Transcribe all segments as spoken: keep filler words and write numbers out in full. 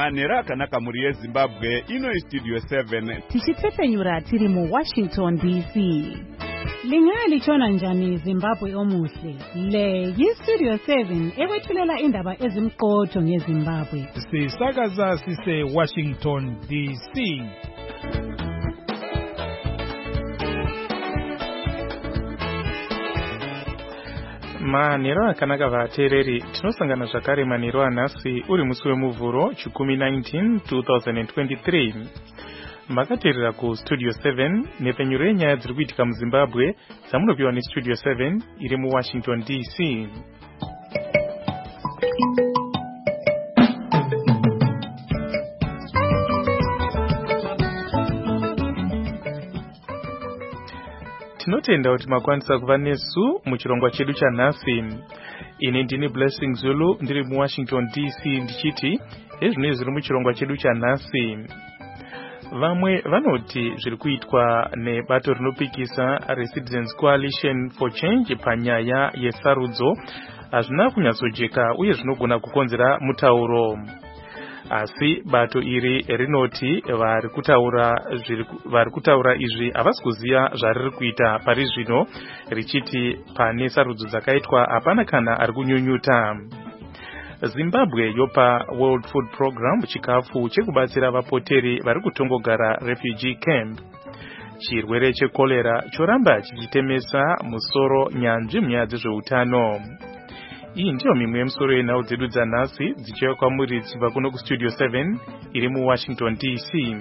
Manera kanaka muri yeZimbabwe ino Studio seven. Tichitsepenyura tiri mu Washington D C. Lingali chona njani Zimbabwe omuhle. Le yi Studio seven ekwethulela indaba ezimqotho ngeZimbabwe. Sisakaza sise Washington D C. Manero akanaka vatereri tinosangana zvakare manero anhasi uri musi wemuvhuro chikumi nineteen twenty twenty-three. Makaterera ku Studio seven nepenyuro yenyaya dziri kuitika muZimbabwe dzamunopiwa neStudio seven iri muWashington D C. Tinotenda kuti makwanisa kuva nesu muchirongwa chedu chanhasi. Ini ndini Blessing Zulu ndiri muWashington D C ndichiti ezvino zviri muchirongwa chedu chanhasi. Vamwe vanoti zviri kuitwa nebato rinopikisa reCitizens Coalition for Change panyaya yesarudzo hazvina kunyatsojeka uye zvinogona kukonzera mutauro. Asi bato iri rinoti vari kutaura vari kutaura izvi havasi kuziva zvariri kuita pari zvino, richiti pane sarudzo dzakaitwa hapana kana ari kunyunyuta. Zimbabwe yopa World Food Program chikafu chekubatsira vapoteri vari kutongogara refugee camp. Chirwere chekolera choramba chichitemesa musoro nyanzvi munyaya dzezveutano. Iyi ndiyo mimwe yemusoro yenhau dzedu dzanhasi dzichiuya kwamuri dzibva kuno kuStudio seven iri muWashington D C.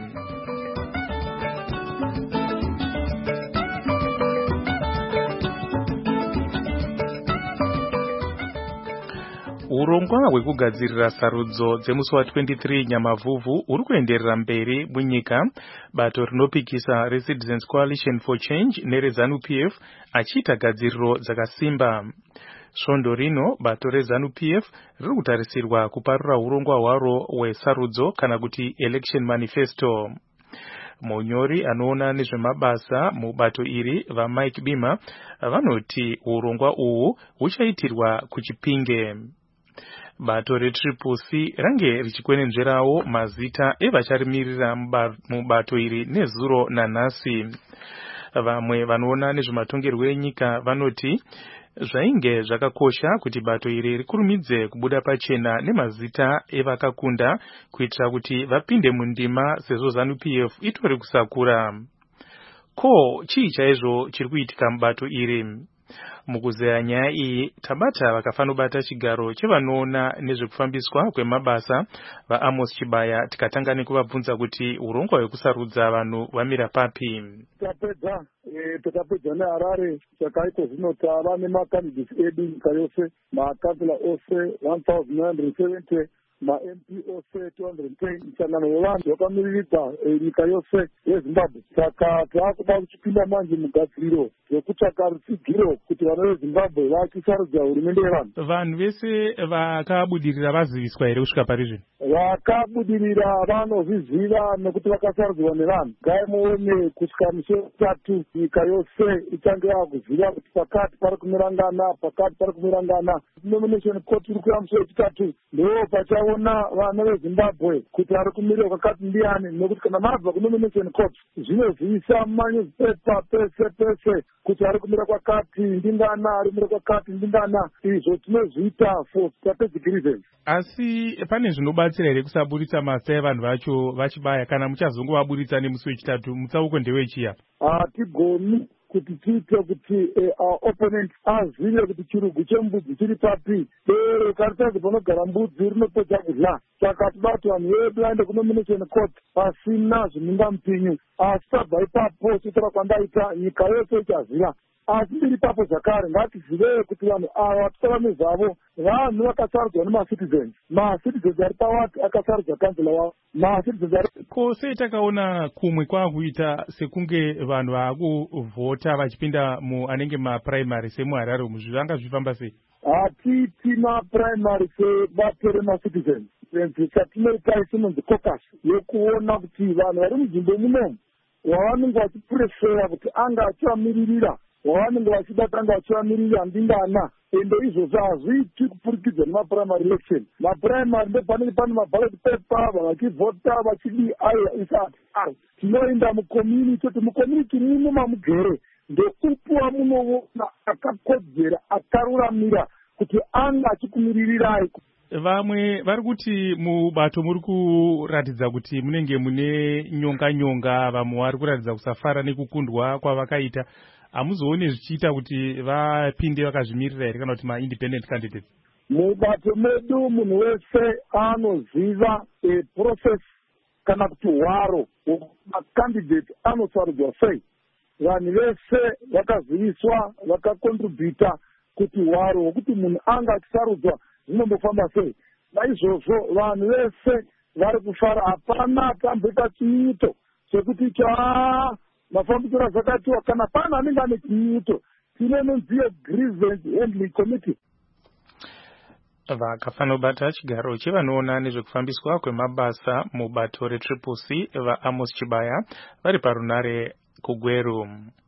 Urongwa hwekugadzirira sarudzo dzemusi wa twenty-three Nyamavhuvhu uri kuenderera mberi munyika, bato rinopikisa reCitizens Coalition for Change nereZANU P F achiita gadziriro dzakasimba. Svondo rino bato reZANU P F riri kutarisirwa kuparura urongwa hwaro hwesarudzo kana kuti election manifesto. Munyori anoona nezvemabasa mubato iri vaMike Bima vanoti urongwa uhu huchaitirwa kuChipinge. Bato reTriple C range richikwenenzverawo mazita evacharimirira mubato iri nezuro nanhasi. Vamwe vanoona nezvematongerwo enyika vanoti zvainge zvakakosha kuti bato iri rikurumidze kubuda pachena nemazita evakakunda kuitira kuti vapinde mundima sezvo ZANU P F itori kusakura. Ko chii chaizvo chiri kuitika mubato iri? Mukuzeya nyaya iyi tabata vakafanobata chigaro chevanoona nezvekufambiswa kwemabasa vaAmos Chibaya tikatanga nekuvabvunza kuti urongwa hwekusarudza vanhu vamira papi. Tapedza takapedza neHarare chakaiko zvino tava nemacandidates edu nyika yose, makansela ose one thousand nine hundred seventy, ma-M P ose two hundred ten, msangano wevanhu wakamiririka nyika yose yeZimbabwe. Saka taakuda kuchipinda manje mugadziriro yekutsvaka rutsigiro kuti vana veZimbabwe vachisarudza hurumende yevanhu. Vanhu vese vakabudirira vaziviswa here kusvika pari zvino? Vakabudirira vanozviziva nekuti vakasarudzwa nevanhu. Ngaimuone kusvika musi wetatu nyika yose ichange yakuziva kuti pakati pari kumirangana pakati pari kumirangana. Nomination court iri kuya musi wechitatu ndo pachaona vana veZimbabwe kuti ari kumirira kwakati ndiani, nekuti kana mabva kunomination court zvinozivisa mumanyuzipepa pese pese kuti ari kumira kwakati ndingana ari kumira kwakati ndingana. Izvo tinozviita for strategic reasons. Asi pane zvinobatsira here kusaburitsa mazita evanhu vacho vachibaya kana muchazongovaburitsa nemusi wechitatu mutsauko ndewechiya? Hatigoni kuti tiite kuti our opponent azive kuti chirugu chembudzi chiri papi. Dero karitadzi panogara mbudzi rinopedza kudya. Saka tibati vanhu vedu vaende kunomination court pasina zviningamupinyu. Asi tabva ipapo chitora kwandaita nyika yose ichaziva. Asi ndiri papo zvakare ngatizive kuti vanhu ava vatotava zvavo vanhu vakasarudzwa nemacitizens. Macitizens ari pawati akasarudza kansela wavo. Macitizens ari ko sei takaona kumwe kwakuita sekunge vanhu vaakuvhota vachipinda mu anenge maprimary semuHarare umu, zvanga zvifamba sei? Hatiti maprimary sebato remacitizens. Chatinoita isinonzi caucus yokuona kuti vanhu vari munzvimbo munomu wavanenge vachiprefera kuti anga achivamiririra, wavanenge vachida tanga vachivamirira ndingana ende izvozvo hazviitwi kupfurikidza nemaprimary election. Maprimary ndopanenge pane maballot paper vachivhota vachidi aiwa isati ari tinoenda mucommunity kuti mucommunity muno mamugere ndoupi wamunoona akakodzera akaruramira kuti anga achikumirirai. Vamwe vari kuti mubato muri kuratidza kuti munenge mune nyonga nyonga, vamwe vari kuratidza kusafara nekukundwa kwavakaita. Hamuzoone zvichiita kuti vapinde vakazvimirira here kana kuti ma-independent candidates? Mubato medu munhu wese anoziva a process kana kuti hwaro macandidate anosarudzwa sei. Vanhu vese vakaziviswa vakakontributa kuti hwaro hwokuti munhu anga achisarudzwa zvinombofamba sei. Naizvozvo vanhu vese vari kufara, hapana tamboita chiito chekuti cha mafambisiro zvakatiwa kana pana anenge ane chiito. Tine nonziyo grievance handling committee. Vakafanobata chigaro chevanoona nezvekufambiswa kwemabasa mubato retriple C vaAmos Chibaya vari parunare kuGweru.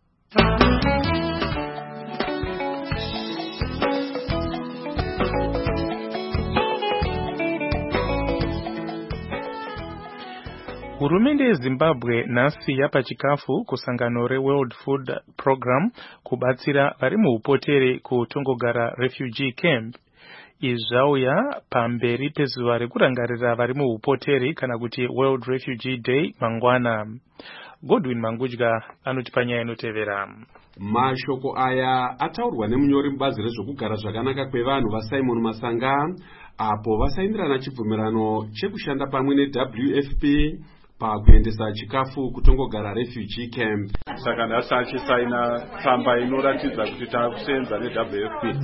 Hurumende yeZimbabwe nhasi yapa chikafu kusangano reWorld Food Program kubatsira vari muupotere kutongogara refugee camp. Izvi zvauya pamberi pezuva rekurangarira vari muupotere kana kuti World Refugee Day mangwana. Godwin Mangudya anoti panyaya inotevera. Mashoko aya ataurwa nemunyori mubazi rezvokugara zvakanaka kwevanhu vaSimon Masanga apo vasaindirana chibvumirano chekushanda pamwe neW F P pakuendesa chikafu kutongogara refugee camp. Saka nhasi achisaina tsamba inoratidza kuti taakusenza neW F P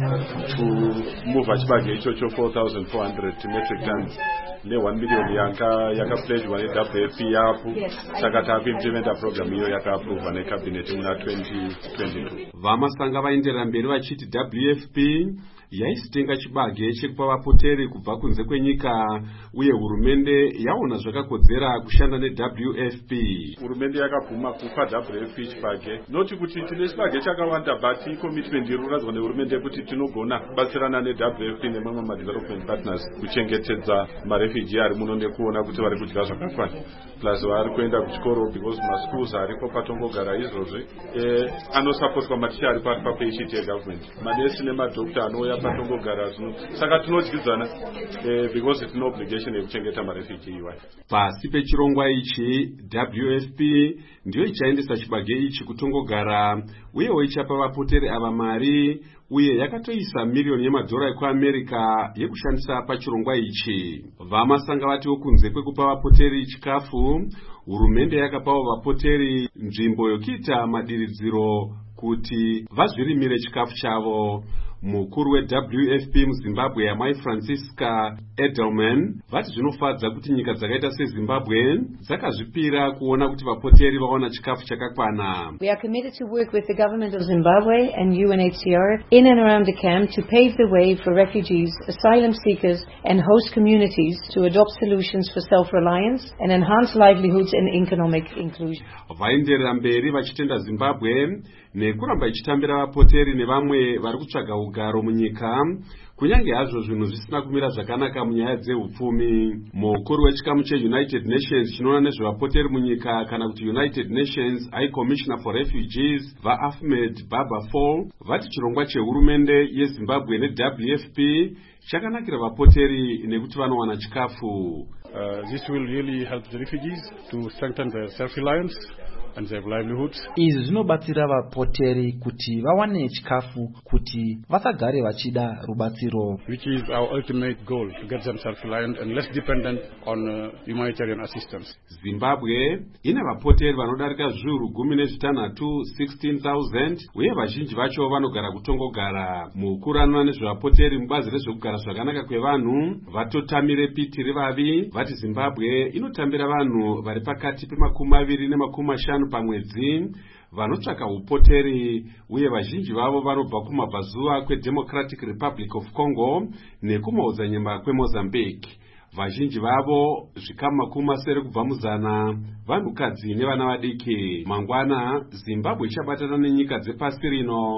kumuvha chibage ichocho four thousand four hundred metric tons ne one million yaka yakapledgwa neW F P yapo. Saka taakuimplementa program iyo yakaaprovwa necabinet muna twenty twenty-two. Vamasanga vaenderera mberi vachiti W F P yaisitenga chibage chekupa vapoteri kubva kunze kwenyika uye hurumende yaona zvakakodzera kushanda neW F P. Hurumende yakabvuma kupa W F P chibage, noti kuti tine chibage chakawanda but commitment irikurazwa nehurumende kuti tinogona kubatsirana neW F P nemamwe ma-development partners kuchengetedza marefugee ari muno nekuona kuti vari kudya zvakakwana plus vari kuenda kuchikoro because maschools ariko patongogara izvozvi eh, anosapotwa maticha ari papeichiti yegovernment, manesi nemadokta anouya patongogara zvino. Saka tinodyidzana eh, because tine obligation yekuchengeta marefugee iwayo. Pasi pechirongwa ichi W F P ndiyo ichaendesa chibage ichi kutongogara uyewo ichapa vapoteri ava mari uye yakatoisa milioni yemadhora ekuAmerica yekushandisa pachirongwa ichi. Vamasanga vatiwo kunze kwekupa vapoteri chikafu, hurumende yakapawo vapoteri nzvimbo yokuita madiridziro kuti vazvirimire chikafu chavo. Mukuru weW F P muZimbabwe yamai Francisca Edelman vati zvinofadza kuti nyika dzakaita seZimbabwe dzakazvipira kuona kuti vapoteri vaona chikafu chakakwana. We are committed to work with the government of Zimbabwe and U N H C R in and around the camp to pave the way for refugees, asylum seekers and host communities to adopt solutions for self-reliance and enhance livelihoods and economic inclusion. Vaenderera mberi vachitenda Zimbabwe nekuramba ichitambira vapoteri nevamwe vari kutsvaga ugaro munyika kunyange hazvo zvinhu zvisina kumira zvakanaka munyaya dzeupfumi. Mukuru wechikamu cheUnited Nations chinoona nezvevapoteri munyika kana kuti United Nations High Commissioner for Refugees vaAhmed Baba Fall vati chirongwa chehurumende yeZimbabwe neW F P chakanakira vapoteri nekuti vanowana chikafu. Uh, this will really help the refugees to strengthen their self-reliance and their livelihoods. Izvi zvinobatsira vapoteri kuti vawane chikafu kuti vasagare vachida rubatsiro. Which is our ultimate goal, to get them self-reliant and less dependent on uh, humanitarian assistance. Zimbabwe ina vapoteri vanodarika zviuru gumi nezvitanhatu sixteen thousand uye vazhinji vacho vanogara kutongogara. Mukuru anoona nezvevapoteri mubazi rezvekugara zvakanaka kwevanhu vatotamire piti revavi vati Zimbabwe inotambira vanhu vari pakati pemakumi maviri nemakumi mashanu pamwedzi vanotsvaka upoteri uye vazhinji vavo vanobva kumabvazuva kweDemocratic Republic of Congo nekumaodzanyemba kweMozambique. Vazhinji vavo zvikamu makumi masere kubva muzana vanhukadzi nevana vadiki. Mangwana Zimbabwe ichabatana nenyika dzepasi rino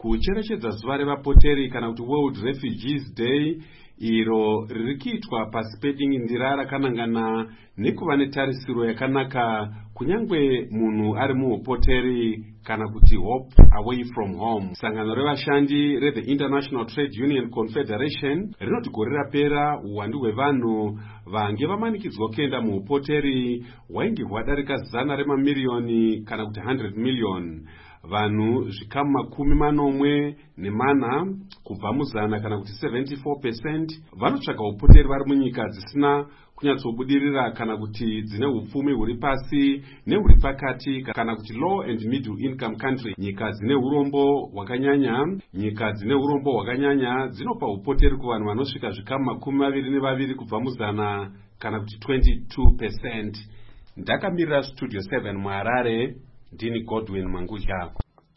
kucherechedza zuva revapoteri kana kuti World Refugees Day, iro riri kuitwa pasi pedingindira rakanangana nekuva netarisiro yakanaka kunyangwe munhu ari muupoteri kana kuti hope away from home. Sangano revashandi re the International Trade Union Confederation rinoti gore rapera uwandu hwevanhu vange vamanikidzwa kuenda muupoteri hwainge hwadarika zana remamiliyoni kana kuti one hundred million. Vanhu zvikamu makumi manomwe nemana kubva muzana kana kuti seventy-four percent vanotsvaga upoteri vari munyika dzisina kunyatsobudirira kana kuti dzine upfumi huri pasi nehuri pakati kana kuti low and middle income country. Nyika dzine urombo hwakanyanya nyika dzine urombo hwakanyanya dzinopa upoteri kuvanhu vanosvika zvikamu makumi maviri nevaviri kubva muzana kana kuti twenty-two percent. Ndakamirira Studio seven muHarare, ndini Godwin Mangudya.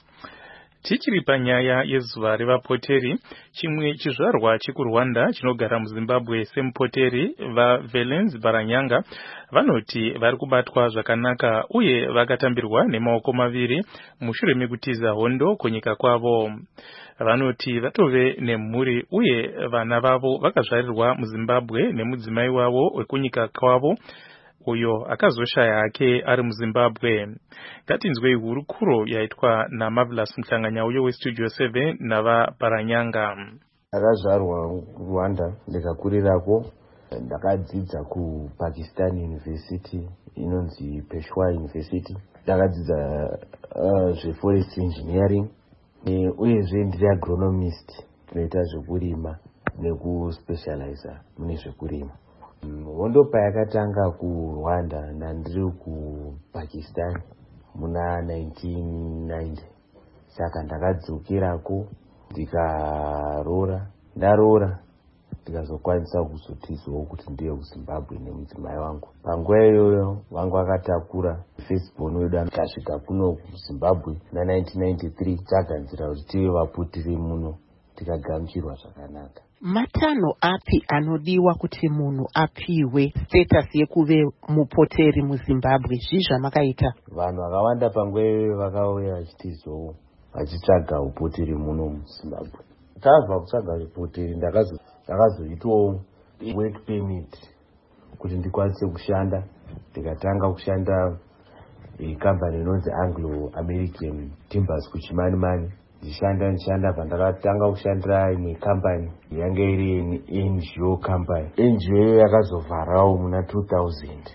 Tichiri panyaya yezuva revapoteri, chimwe chizvarwa chekuRwanda chinogara muZimbabwe semupoteri vaValence Baranyanga vanoti vari kubatwa zvakanaka uye vakatambirwa nemaoko maviri mushure mekutiza hondo kunyika kwavo. Vanoti vatove nemhuri uye vana vavo vakazvarirwa muZimbabwe nemudzimai wavo wekunyika kwavo uyo akazoshaya hake ari muZimbabwe. Ngatinzwei hurukuro yaitwa naMarvelous Mhlanganya uyo weStudio seven nava Baranyanga. Akazvarwa Rwanda ndikakurirako, ndakadzidza kuPakistan University inonzi Peshawar University. Ndakadzidza uh, zveforest engineering e, uyezve ndiri agronomist, tinoita zvekurima nekuspecializa mune zvekurima. Hondo payakatanga kuRwanda nandiri kuPakistan muna nineteen ninety. Saka ndakadzokirako ndikarora, ndarora ndikazokwanisa kuzotizawo kuti ndiye kuZimbabwe nemudzimai wangu. Panguva iyoyo wangu akatakura firstborn wedu akasvika kuno kuZimbabwe na nineteen ninety-three. Taganzira kuti tive vaputiri muno tikagamuchirwa zvakanaka. Matano api anodiwa kuti munhu apiwe status yekuve mupoteri muZimbabwe? Zvizva makaita vanhu vakawanda panguva iyoyo vakauya vachitizowo vachitsvaga upoteri muno muZimbabwe. Tabva kutsvaga upoteri ndakazoitwawo work permit kuti ndikwanise kushanda. Ndikatanga kushanda ikambani inonzi Anglo American Timbers kuChimanimani. Ndishanda ndishanda pandakatanga kushandira imwe company yanga iri N G O company. N G O yakazovharawo muna two thousand.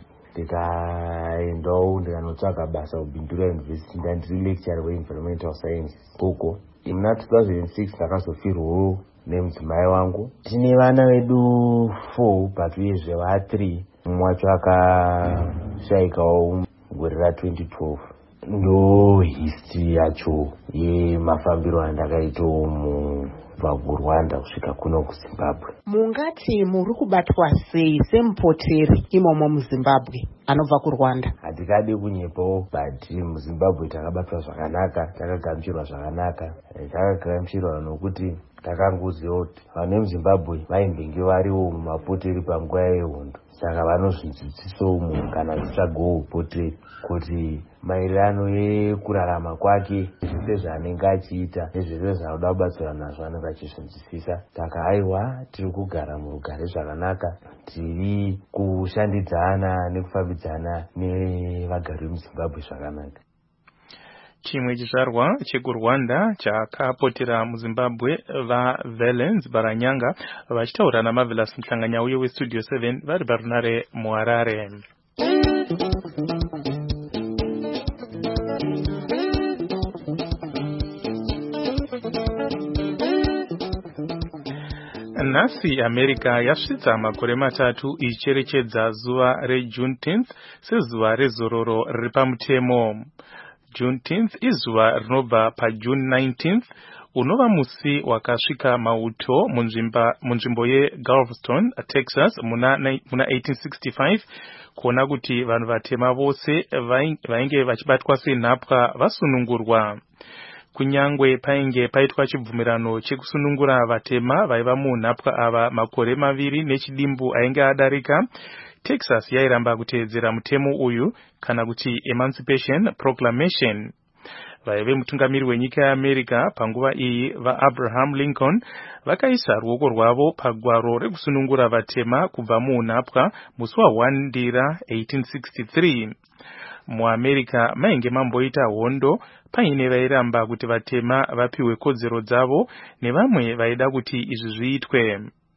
Ndikaendawo ndikanotsvaga basa kuBindura University, ndandiri lecturer weEnvironmental Science uko. Muna two thousand six ndakazofirwawo nemudzimai wangu. Tine vana vedu four but uyezve va three. Mumwe wacho akashayikawo gore ra twenty twelve. Ndo history yacho yemafambiro andakaitawo mubva kuRwanda kusvika kuno kuZimbabwe. Mungati muri kubatwa sei semupoteri imomo muZimbabwe anobva kuRwanda? Hatikadi kunyepawo, but muZimbabwe takabatwa zvakanaka, takagamuchirwa zvakanaka. Takagamuchirwa nokuti takangoziva kuti vanhu vemuZimbabwe vaimbenge variwo mumapoteri panguva yehondo. Saka vanozvidzidzisawo munhu kana kutsvagawo upoteri kuti maererano yekurarama kwake, zvese zvaanenge achiita nezvese zvaanoda kubatsira nazvo anenge achizvinzwisisa. Saka aiwa, tiri kugara murugare zvakanaka, tiri kushandidzana nekufambidzana nevagari vemuZimbabwe zvakanaka. Chimwe chizvarwa chekuRwanda chakapotera muZimbabwe vaValence Baranyanga vachitaura naMarvelous Mhlanganya uye weStudio seven vari parunare muHarare. Nhasi America yasvitsa makore matatu ichicherechedza zuva reJuneteenth sezuva rezororo riri pamutemo. Juneteenth izuva rinobva paJune nineteenth, unova musi wakasvika mauto munzvimbo yeGalveston, Texas muna, muna eighteen sixty-five, kuona kuti vanhu vatema vose vainge vachibatwa senhapwa vasunungurwa. Kunyangwe painge paitwa chibvumirano chekusunungura vatema vaiva munhapwa ava makore maviri nechidimbu ainge adarika, Texas yairamba kuteedzera mutemo uyu kana kuti Emancipation Proclamation. vaive mutungamiri wenyika yeAmerica panguva iyi vaAbraham Lincoln vakaisa ruoko rwavo pagwaro rekusunungura vatema kubva muunapwa musi wa first Ndira eighteen sixty-three. MuAmerica mainge mamboita hondo paine vairamba kuti vatema vapiwe kodzero dzavo nevamwe vaida kuti izvi zviitwe.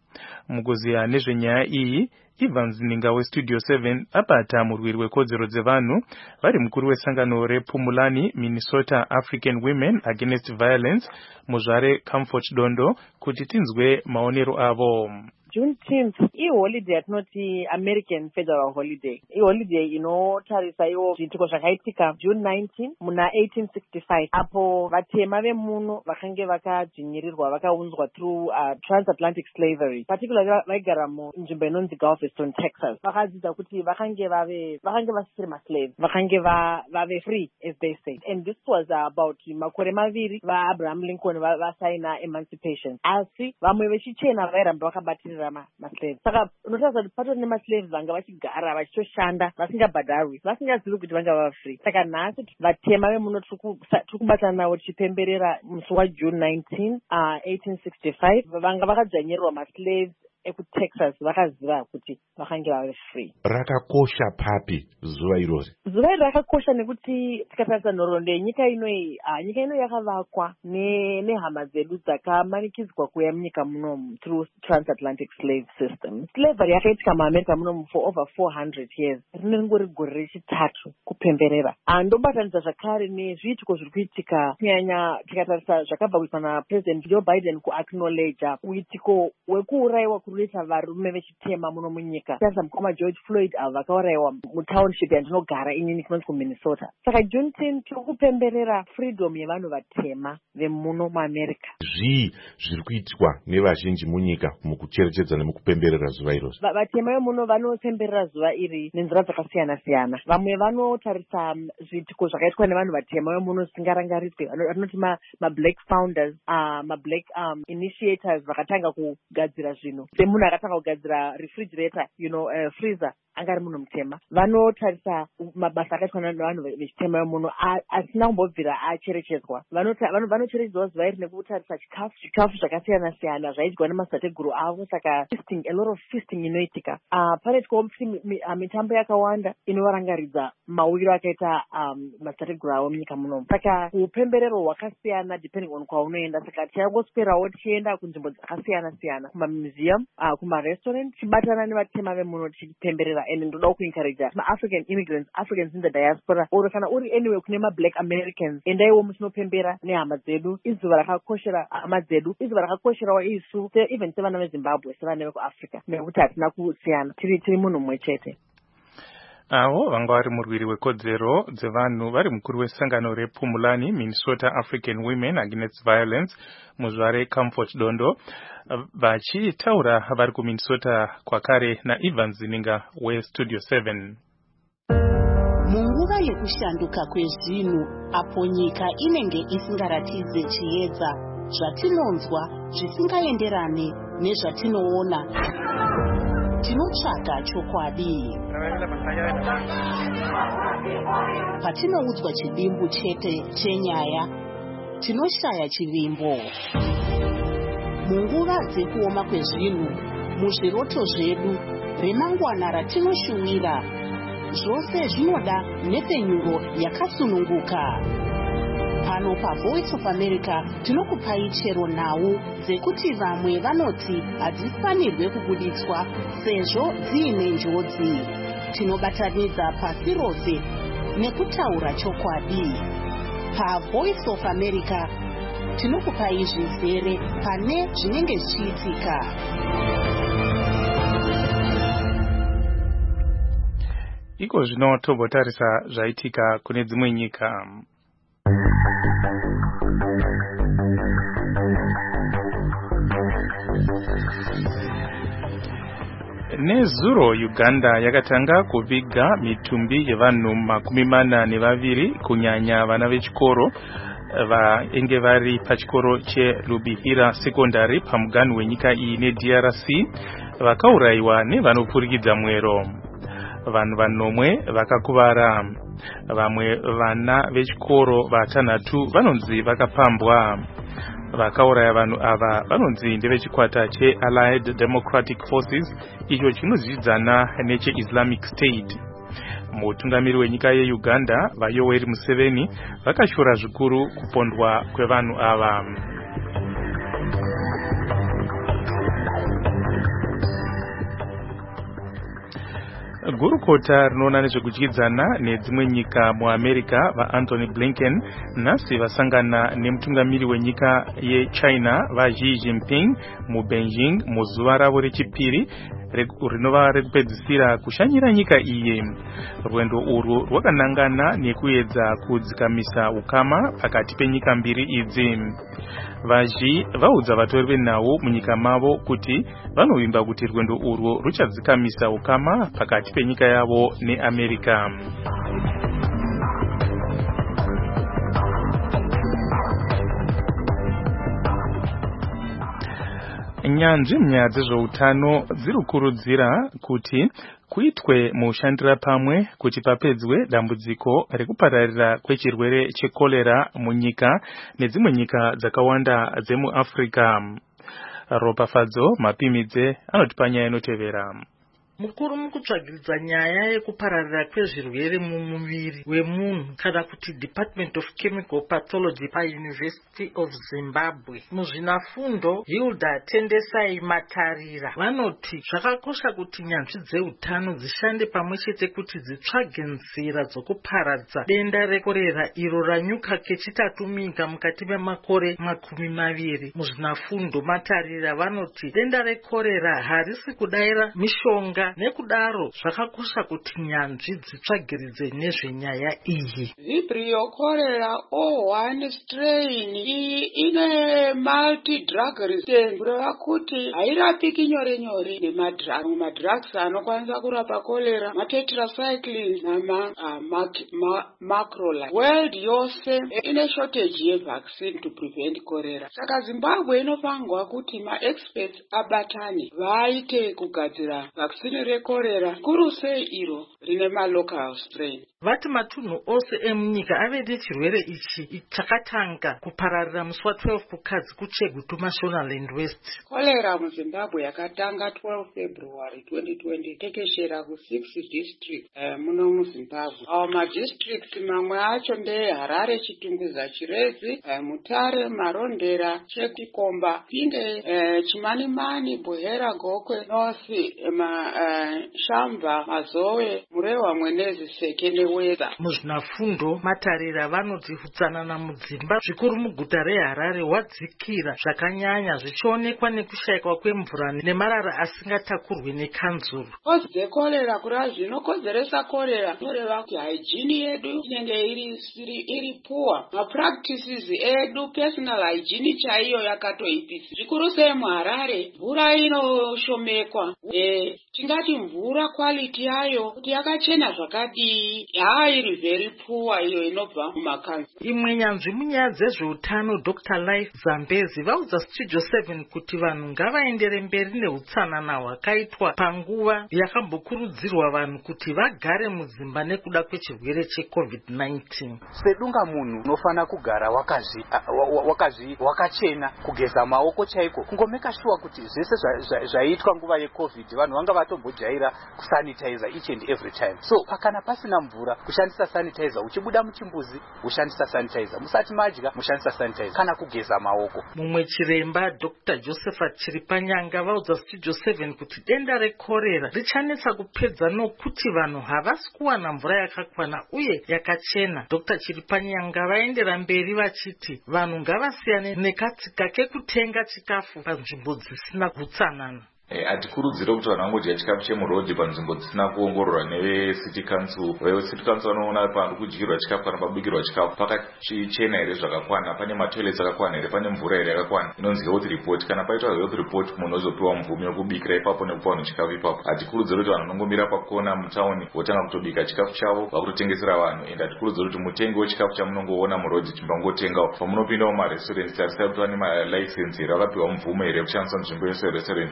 Mukuziya nezvenyaya iyi, Evans Ninga weStudio seven abata murwiri wekodzero dzevanhu vari mukuru wesangano rePumulani Minnesota African Women Against Violence muzvare Comfort Dondo kuti tinzwe maonero avo. Juneteenth iholiday atinoti American Federal Holiday. Iholiday inotarisa iwo zviitiko zvakaitika June nineteenth muna eighteen sixty-five apo vatema vemuno vakange vakadzvinyirirwa vakaunzwa through uh, transatlantic slavery, particularly vaigara munzvimbo inonzi Galveston, Texas. Vakadzidza kuti vakange vave vakange vasiri maslaves, vakange vave free as they say. And this was uh, about makore maviri vaAbraham Lincoln vasaina emancipation. Asi vamwe vechichena vairamba vakabatirira maslaves. Saka unotaura kuti patori nemaslaves vanga vachigara vachitoshanda vasingabhadharwi, vasingazivi kuti vanga vava free. Saka nhasi vatema vemuno tiri kubatana navo tichipemberera musi waJune nineteenth uh, eighteen sixty-five vanga vakadzvanyirirwa maslaves ekuTexas vakaziva kuti vakange vave free. Rakakosha papi zuva irori? Zuva iri rakakosha nekuti tikatarisa nhoroondo yenyika inoi, uh, nyika inoi yakavakwa nehama dzedu dzakamanikidzwa kuuya munyika munomu through transatlantic slave system. Slavery yakaitika muAmerica munomu for over four hundred years. Rinengori gore rechitatu kupemberera. Ndobatanidza zvakare nezviitiko zviri kuitika kunyanya tikatarisa zvakabva kuitwa naPresident Joe Biden kuacknowledge uitiko wekuurayiwa kunoita varume vechitema muno munyika. Sasa mukoma George Floyd ava vakaurayiwa mutownship yandinogara inini kunonzi kuMinnesota. Saka Juneteenth tiri kupemberera freedom yevanhu vatema vemuno muAmerica. Zvii zviri kuitwa nevazhinji munyika mukucherechedza nemukupemberera zuva irori? Vatema vemuno vanopemberera zuva iri nenzira dzakasiyana siyana. Vamwe vanotarisa zviitiko zvakaitwa nevanhu vatema vemuno zvisingarangarirwe, vanoti mablack founders, uh, mablack um, initiators vakatanga kugadzira zvinhu. Semunhu akatanga kugadzira refrigerator, you know, uh, freezer, angari munhu mutema. Vanotarisa mabasa akaitwa nevanhu vechitema vemuno asina kumbobvira acherechedzwa. Vanocherechedzwa zuva iri nekutarisa chikafu chikafu zvakasiyana siyana zvaidyiwa nemadzitateguru avo. Saka feasting, a lot of feasting inoitika. Uh, panoitikawo mitambo yakawanda inovarangaridza mawiro akaita um, madzitateguru avo munyika munomu. Saka upemberero hwakasiyana depending on kwaunoenda. Saka tichangoswerawo tichienda kunzvimbo dzakasiyana siyana, kumamuseum, uh, kumarestaurant, tichibatana nevatema vemuno tichipemberera. And ndoda kuencourage ma-African immigrants, Africans in the diaspora, or kana uri anyway kune ma-Black Americans, endaiwo muchinopembera nehama dzedu. Izuva rakakoshera hama dzedu, izuva rakakosherawo isu even sevana veZimbabwe, sevana vekuAfrica, nekuti hatina kusiyana, tiri tiri munhu mumwe chete. Avo vanga vari murwiri wekodzero dzevanhu vari mukuru wesangano rePumulani Minnesota African Women Against Violence muzvare Comfort Dondo vachitaura vari kuMinnesota kwakare naEvans Ninga weStudio seven. Munguva yekushanduka kwezvinhu apo nyika inenge isingaratidze chiedza, zvatinonzwa zvisingaenderane nezvatinoona, tinotsvaga chokwadi. Patinoudzwa chidimbu chete chenyaya, tinoshaya chivimbo. Munguva dzekuoma kwezvinhu, muzviroto zvedu, remangwana ratinoshuwira, zvose zvinoda nhepfenyuro yakasununguka. Pano paVoice of America tinokupai chero nhau dzekuti vamwe vanoti hadzifanirwe kubuditswa sezvo dziine njodzi. Tinobatanidza pasi rose nekutaura chokwadi. PaVoice of America tinokupai zvizere pane zvinenge zvichiitika. Iko zvino tobotarisa zvaitika kune dzimwe nyika. Nezuro Uganda yakatanga kuviga mitumbi yevanhu makumi mana nevaviri kunyanya vana vechikoro vainge vari pachikoro cheRubihira Secondary pamuganhu wenyika iyi neD R C vakaurayiwa nevanopfurikidza mwero. Vanhu vanomwe vakakuvara. Vamwe vana vechikoro vatanhatu vanonzi vakapambwa. Vakauraya vanhu ava vanonzi ndevechikwata che-Allied Democratic Forces, icho chinozvidzana neche-Islamic State. Mutungamiri wenyika yeUganda vaYoweri Museveni vakashora zvikuru kupondwa kwevanhu ava. Gurukota rinoona nezvekudyidzana nedzimwe nyika muAmerica vaAnthony Blinken nhasi vasangana nemutungamiri wenyika yeChina vaXi Jinping muBeijing muzuva ravo rechipiri rinova rekupedzisira kushanyira nyika iyi. Rwendo urwu rwakanangana nekuedza kudzikamisa ukama pakati penyika mbiri idzi. Vaxi vaudza vatori venhau munyika mavo kuti vanovimba kuti rwendo urwu ruchadzikamisa ukama pakati penyika yavo neAmerica. Nyanzvi munyaya dzezveutano dzirikukurudzira kuti kuitwe mushandira pamwe kuti papedzwe dambudziko rekupararira kwechirwere chekolera munyika nedzimwe nyika dzakawanda dzemuAfrica. Ropafadzo Mapimidze anotipa nyaya inotevera. Mukuru mukutsvagiridza nyaya yekupararira kwezvirwere mumuviri wemunhu kana kuti Department of Chemical Pathology paUniversity of Zimbabwe muzvinafundo Hilda Tendesai Matarira vanoti zvakakosha kuti nyanzvi dzeutano dzishande pamwe chete kuti dzitsvage nzira dzokuparadza denda rekorera iro ranyuka kechitatu munyika mukati memakore makumi maviri. Muzvinafundo Matarira vanoti denda rekorera harisi kudaira mishonga, nekudaro zvakakosha kuti nyanzvi dzitsvagiridze nezvenyaya iyi. Vibrio cholera O one strain iyi ine multi drug resistance kureva kuti hairapiki nyore nyore nemadrug. Madrugs anokwanisa kurapa cholera matetracycline nama uh, mac, ma, macrolide. World yose ine shortage yevaccine to prevent cholera. Saka Zimbabwe inopangwa kuti ma-experts abatane vaite kugadzira vaccine rekorera kuru sei iro rine malocal strain. Vati matunhu ose emunyika ave nechirwere ichi chakatanga kupararira musi wa twelve kukadzi kuChegutu Mashonaland West. Kolera muZimbabwe yakatanga twelve February twenty twenty tekeshera ku six district uh, muno muZimbabwe. Awa madistrict mamwe acho ndeHarare, Chitunguza, Chirezi, uh, Mutare, Marondera, Chetikomba, Pinde, uh, Chimanimani, Buhera, Gokwe, North, ma, uh, Shamba, Mazoe, Murewa, Mwenezi, Sekene, Weda. Muzvinafundo Matarira vanoti utsanana mudzimba zvikuru muguta reHarare wadzikira zvakanyanya zvichionekwa nekushayikwa kwemvura nemarara asingatakurwe nekanzuru. Kozi dzekorera kura zvinokonzeresa korera noreva kuti hygiene yedu inenge iri iri iri poor. Mapractices edu personal hygiene chaiyo yakatoipisa. Zvikuru sei muHarare mvura inoshomekwa. E, tingati mvura quality yayo kuti yakachena zvakadii yairi very poor iyo inobva mumakanyi. Imwe nyanzvi munyaya dzezveutano Doctor Life Zambezi vaudza Studio seven kuti vanhu ngavaendere mberi neutsanana hwakaitwa panguva yakambokurudzirwa vanhu kuti vagare mudzimba nekuda kwechirwere cheCovid nineteen. Sedunga munhu unofana kugara wakazi wakazi wakachena, kugeza maoko chaiko, kungomeka sure kuti zvese zvaitwa nguva yeCovid vanhu vanga vatombojaira kusanitizer each and every time. So pakana pasina mvura kushandisa sanitizer, uchibuda muchimbuzi ushandisa sanitizer, musati madya mushandisa sanitizer, kana kugeza maoko. Mumwe chiremba Doctor Josephat Chiripanyanga vaudza Studio seven kuti denda rekorera richanetsa kupedza nokuti vanhu havasi kuwana mvura yakakwana uye yakachena. Doctor Chiripanyanga vaendera mberi vachiti vanhu ngavasiyane nekatsika kekutenga chikafu panzvimbo dzisina utsanana. Hatikurudzire kuti vanhu vangodya chikafu chemurodhi panzvimbo dzisina kuongororwa nevecity council. Vecity council vanoona pari kudyirwa chikafu kana pabikirwa chikafu pakachena here zvakakwana, pane matoilets akakwana here, pane mvura here yakakwana. Inonzi health report. Kana paitwa health report munhu ozopiwa mvumo yekubikira ipapo nekupa vanhu chikafu ipapo. Hatikurudzire kuti vanhu vanongomira pakona mutauni votanga kutobika chikafu chavo vakutotengesera vanhu. Ende hatikurudzire kuti mutengi wechikafu chamunongoona murodhi chimbangotengawo. Pamunopinda mumarestaurants tarisai kuti vane malicense here, vakapiwa mvumo here yekushandisa nzvimbo yese restaurant. Pane zvimwe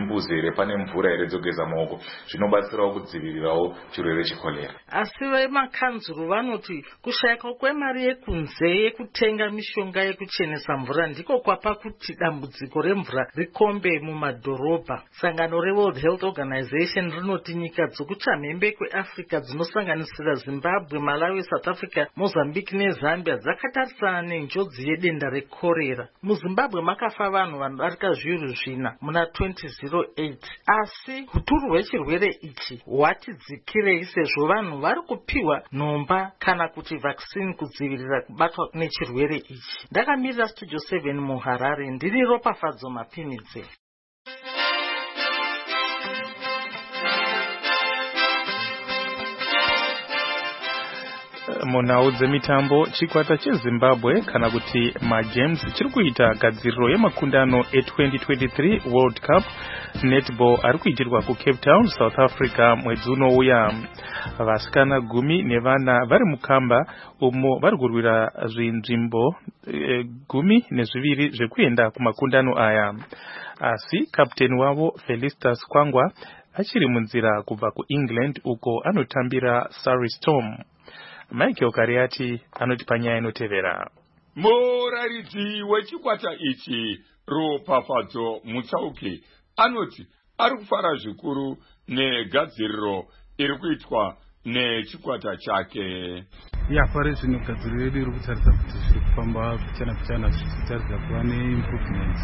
chimbuzi here, pane mvura here dzogeza maoko, zvinobatsirawo kudzivirirawo chirwere chekorera. Asi vemakanzuru vanoti kushayika kwemari yekunze yekutenga mishonga yekuchenesa mvura ndiko kwapa kuti dambudziko remvura rikombe mumadhorobha. Sangano reWorld Health Organization rinoti nyika dzokuchamhembe kweAfrica dzinosanganisira Zimbabwe, Malawi, South Africa, Mozambique neZambia dzakatarisana nenjodzi yedenda rekorera. MuZimbabwe makafa vanhu vanodarika zviuru zvina muna twenty oh eight. Asi huturu hwechirwere ichi hwati dzikirei sezvo vanhu vari kupiwa nhomba kana kuti vaccine kudzivirira kubatwa nechirwere ichi. Ndakamirira Studio seven muHarare, ndiri Ropafadzo Mapinidze. Munhau dzemitambo, chikwata cheZimbabwe kana kuti maGames chiri kuita gadziriro yemakundano e-twenty twenty-three World Cup Netball ari kuitirwa kuCape Town, South Africa mwedzi unouya. Vasikana gumi nevana vari mukamba umo vari kurwira zvinzvimbo e, gumi nezviviri zvekuenda kumakundano aya. Asi kapteni wavo Felicitas Kwangwa achiri munzira kubva kuEngland uko anotambira Surrey Storm. Michael Kariati anoti panyaya inotevera. Muraridzi wechikwata ichi Ropafadzo Mutsauki anoti ari kufara zvikuru negadziriro iri kuitwa nechikwata chake. Ya pare zvino gadziriro yedu iri kutaridza kuti zviri kufamba zvichana zvichana zvichitaridza kuva neimprovements.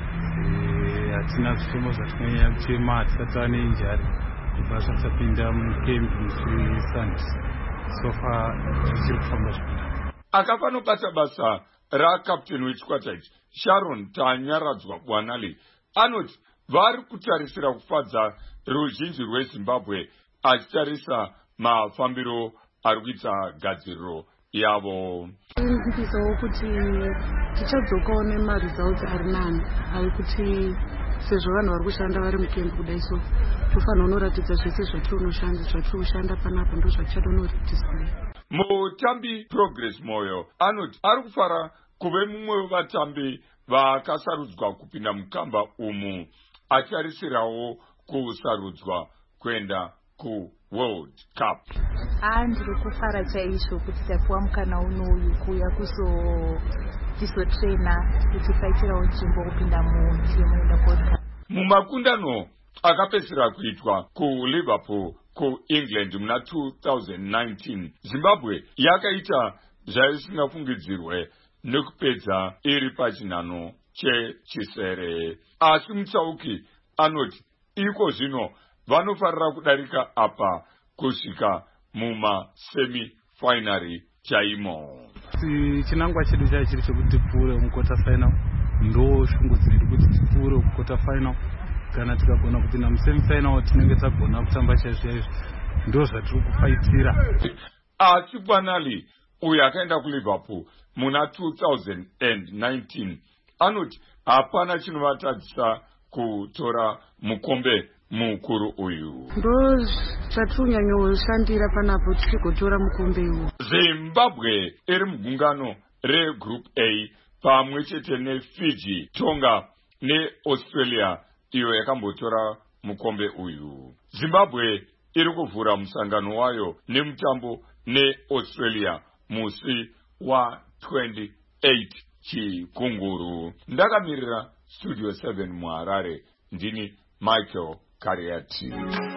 Hatina zvitemo zvatinonyanya kuchema, hatisati ane injari kubva zvasapinda mukempi muchiSundays. So far zvichiri kufamba zvakanaka. Akafanobata basa rakapteni wechikwata ichi Sharon Tanyaradzwa Bwanali anoti vari kutarisira kufadza ruzhinji rweZimbabwe achitarisa mafambiro ari kuita gadziriro yavo. Ndizvo kuti tichadzokawo nemaresults ari nani, ari kuti sezvo vanhu vari kushanda vari mukempi kudai, so tofanira kunoratidza zvese zvatinoshanda zvatinoshanda panapa ndo zvatichadonoritisira. Mutambi Progress Moyo anoti ari kufara kuve mumwe wevatambi vakasarudzwa kupinda mukamba umu, achitarisirawo kusarudzwa kuenda ku World Cup. Ah, ndiri kufara chaizvo kuti tapiwa mukana unoyu kuuya kuzotisotrena kutifaitirawo nzvimbo kupinda mutimu inoenda World Cup. Mumakundano akapedzisira kuitwa kuLiverpool kuEngland muna two thousand nineteen, Zimbabwe yakaita zvaisingafungidzirwe nekupedza iri pachinhano chechisere. Asi Mutsauki anoti iko zvino vanofarira kudarika apa kusvika mumasemi-finari chaimo. Chinangwa chedu chai chiri chekuti tipfuure mukota final, ndo shungu dzedu kuti tipfuure mukota final. Kana tikagona kupinda musemi-final tinenge tagona kutamba chaizvo izvo, ndo zvatiri kufaitira. Asi Bwanali uyo akaenda kuLiverpool muna two thousand nineteen anoti hapana chinovatadzisa kutora mukombe mukuru uyu. Ndo zvatonyanyoshandira panapo tichigotora mukombe uyu. Zimbabwe iri mugungano reGroup A pamwe chete neFiji, Tonga neAustralia iyo yakambotora mukombe uyu. Zimbabwe iri kuvhura musangano wayo nemutambo neAustralia musi wa twenty-eight chikunguru. Ndakamirira Studio seven muHarare, ndini Michael Kariati.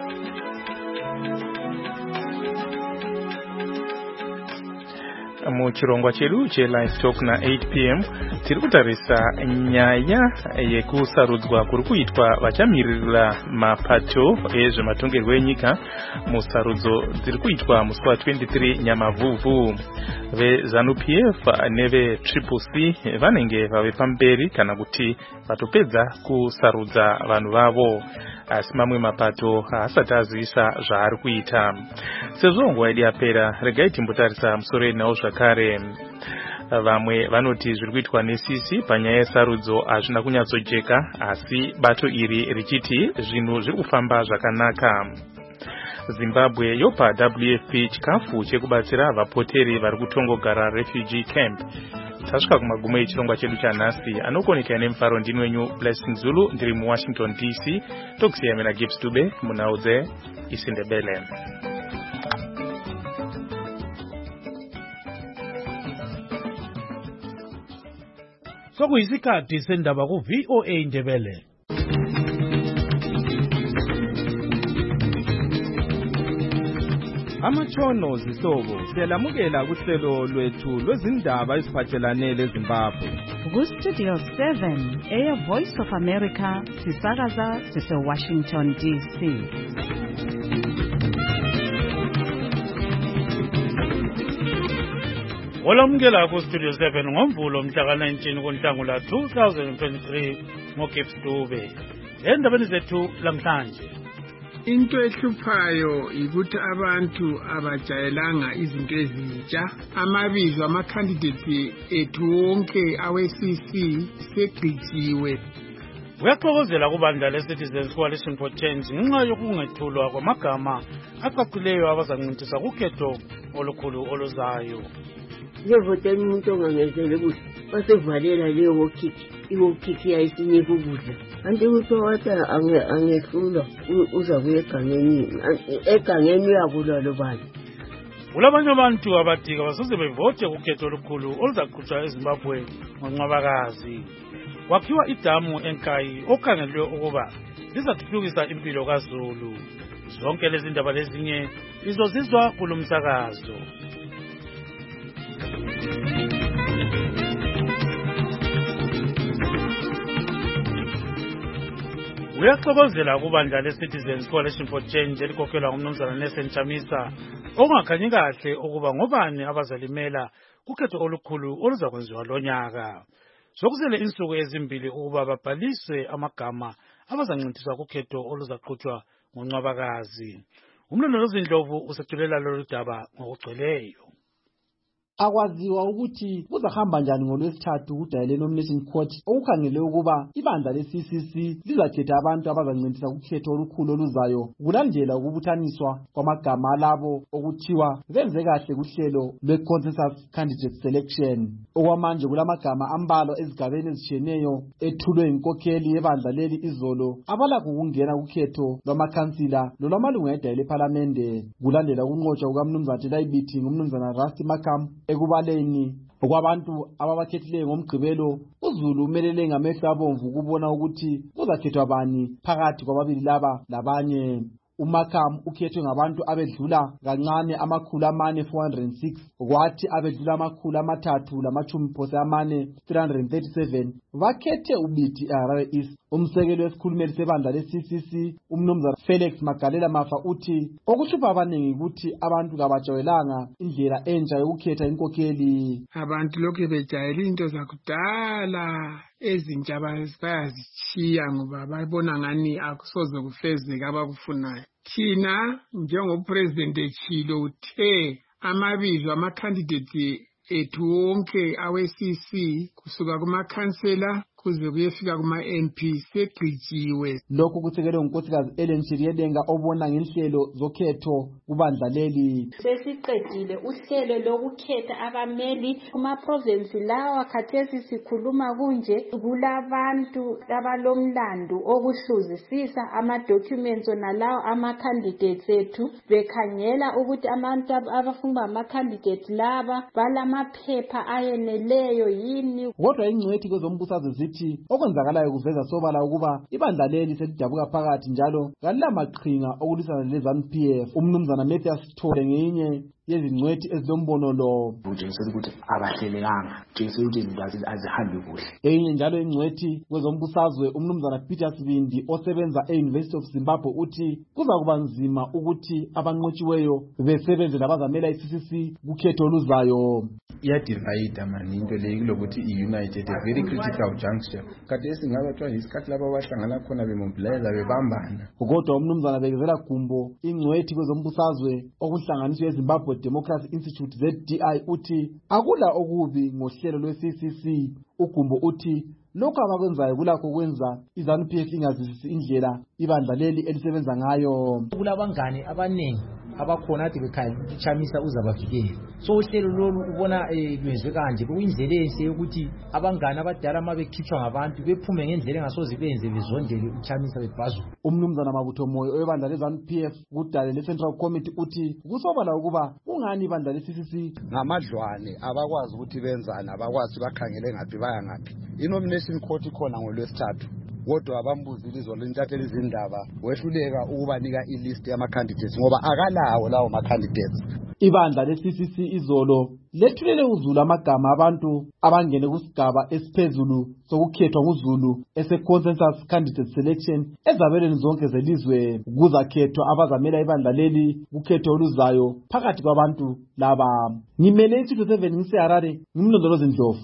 Muchirongwa chedu cheLivestock na eight p m tiri kutarisa nyaya yekusarudzwa kuri kuitwa vachamirira mapato ezvematongerwo enyika musarudzo dziri kuitwa musi wa twenty-three Nyamavhuvhu. VeZanu P F neveTriple C vanenge vave pamberi kana kuti vatopedza kusarudza vanhu vavo, asi mamwe mapato haasati azivisa zvaari kuita. Sezvo nguva yedu yapera, regai timbotarisa musoro nawo zvakare. Vamwe vanoti zviri kuitwa nesisi panyaya yesarudzo hazvina kunyatsojeka, asi bato iri richiti zvinhu zviri kufamba zvakanaka. Zimbabwe yopa W F P chikafu chekubatsira vapoteri vari kutongogara refugee camp. tasvika kumagumo echirongwa chedu chanhasi. Anokoneka nemufaro ndini wenyu Blessing Zulu, ndiri muWashington D C. Tokusiya mina Gibbs Dube munhau dzeIsindebele. Sokuyisikhathi sendaba ku V O A Ndebele. Amatshono zihlobo siyalamukela kuhlelo lwethu lwezindaba eziphathelane leZimbabwe. Ku Studio seven, Air Voice of America, sisakaza sise Washington D C. Olamukela ku Studio seven ngomvulo mhla nineteen kuNhlangula two thousand twenty-three ngoGibbs Dube. Endabeni zethu lamhlanje. Into ehluphayo ukuthi abantu abajayelanga izinto ezintsha. Amabizo ama-candidates ethu wonke awe-C C segqijiwe. Uyaxokozela kubandla le-Citizens Coalition for Change ngenxa yokungethulwa kwamagama acacileyo abazancintiswa kukhetho olukhulu oluzayo. Ngevotela umuntu ongangenzele kuhle basevalela leyo wokhiki iwokhiki yayisinika ukudla kanti kuthiwa wathi angehlulwa uza kuya egangeni egangeni uyakulwa lobani. Kulabanye abantu abadika basoze bevote kukhetho olukhulu oluzaqhutshwa eZimbabwe ngoNcwabakazi. Kwakhiwa idamu eNkayi okhangelwe ukuba lizathuthukisa impilo kaZulu. Zonke lezi ndaba lezinye izozizwa kulomsakazo. Uyaxokozela kubandla le-Citizens Coalition for Change elikhokelwa ngumnumzana Nelson Chamisa ongakhanyi kahle ukuba ngobani abazalimela kukhetho olukhulu oluzakwenziwa lonyaka. Sokusele insuku ezimbili ukuba babhaliswe amagama abazancintiswa kukhetho oluzaqhutshwa ngoNcwabakazi. Umlondolozi Ndlovu usethulela lolu daba ngokugcweleyo. Akwaziwa ukuthi kuzahamba njani ngolwesithathu kuDayile Nomination Court okukhangele ukuba ibandla le-C C C lizakhetha abantu abazancintiswa kukhetho olukhulu oluzayo kulandela ukubuthaniswa kwamagama alabo okuthiwa benze kahle kuhlelo lwe-Consensus Candidate Selection. Okwamanje kulamagama ambalwa ezigabeni ezitshiyeneyo ethulwe inkokheli yebandla leli izolo abalakho ukungena kukhetho lwamakhansila lolwamalunga eDayile ePhalamende kulandela ukunqotshwa kukaMnumzana Telayibithi ngumnumzana Rusty Makam. Ekubaleni okwabantu ababakhethileyo ngomgqibelo uZulu umelele ngamehlo abomvu ukubona ukuthi kuzakhethwa bani phakathi kwababili laba labanye. uMakam ukhethwe ngabantu abedlula kancane amakhulu amane four hundred six kwathi abedlula amakhulu amathathu lamachumi phose amane three hundred thirty-seven bakhethe uBithi eHarare East. Umsekeli wesikhulumeli sebandla le-C C C umnumzana Felix Magalela Mafa uthi okuhlupha abaningi ukuthi abantu kabajwayelanga indlela entsha yokukhetha inkokheli. Abantu lokhu bejayela into zakudala ezintsha bayazitshiya ngoba babona ngani akusoze kufezeke abakufunayo. Thina njengopresident echilo uthe amabizo ama-candidate ethu wonke awe-C C kusuka kumakhansela kuze kuyefika kuma-M P segqijiwe. Lokhu kusekelwe ngunkosikazi Ellen Shiriyedenga obona ngenhlelo zokhetho kubandla leli. Sesiqedile uhlelo lokukhetha abameli kuma-province lawa khathesi sikhuluma kunje kulabantu abalomlando okuhluzisisa ama-documents nalawo ama-candidates ethu bekhangela ukuthi abantu abafuna ama-candidates laba balamaphepha ayeneleyo yini. Kodwa ingcwethi kwezombusazwe zithi okwenzakalayo kuveza sobala ukuba ibandla leli selidabuka phakathi njalo kalamaqhinga okulwisana leZANU P F. Umnumzana Mathias Thole ngeyinye yezingcwethi ezilombono lo. Utshengisela ukuthi abahlelekanga, utshengisela ukuthi izinto azihambi kuhle. Eyinye njalo ingcwethi kwezombusazwe umnumzana Peter Sibindi osebenza e-University of Zimbabwe uthi kuza kuba nzima ukuthi abanqotshiweyo besebenze labazamela i-C C C kukhetho oluzayo. Iyadivide mani into leyo kulokuthi i-united a very critical juncture. Kade esingabe kuthiwa isikhathi laba abahlangana khona bemobilize bebambana. Kodwa umnumzana bekezela Gumbo ingcwethi kwezombusazwe okuhlanganiswe eZimbabwe Democracy Institute Z D I uthi akula okubi ngohlelo lwe-C C C. uGumbo uthi lokho abakwenzayo kulakho kwenza iZANU P F ingazwisisi indlela ibandla leli elisebenza ngayo. Kulabangane abaningi abakhona ade bekhaya ukuthi Chamisa uzabavikela. So uhlelo lolu ubona lwenziwe kanje kuyindlela enhle ukuthi abangane abadala uma bekhitshwa ngabantu bephume ngendlela engasoze benze bezondele uChamisa bebhazula. Umnumzana Mabutho Moyo owebandla leZANU P F kudale leCentral Committee uthi kusobala ukuba kungani ibandla le-C C C ngamadlwane abakwazi ukuthi benzani abakwazi bakhangele ngaphi baya ngaphi. I-nomination court ikhona ngolwesithathu kodwa abambuzile izolo intatheli izindaba wehluleka ukubanika ilist yama-candidates ngoba akalawo lawo ma-candidates. Ibandla le-C C C izolo lethulele uZulu amagama abantu abangene kusigaba esiphezulu sokukhethwa nguZulu ese-consensus candidate selection ezabelweni zonke zelizwe kuzakhethwa abazamela ibandla leli kukhetho oluzayo phakathi kwabantu laba. Ngimele iStudio seven ngiseHarare ngimlondolozi Ndlovu.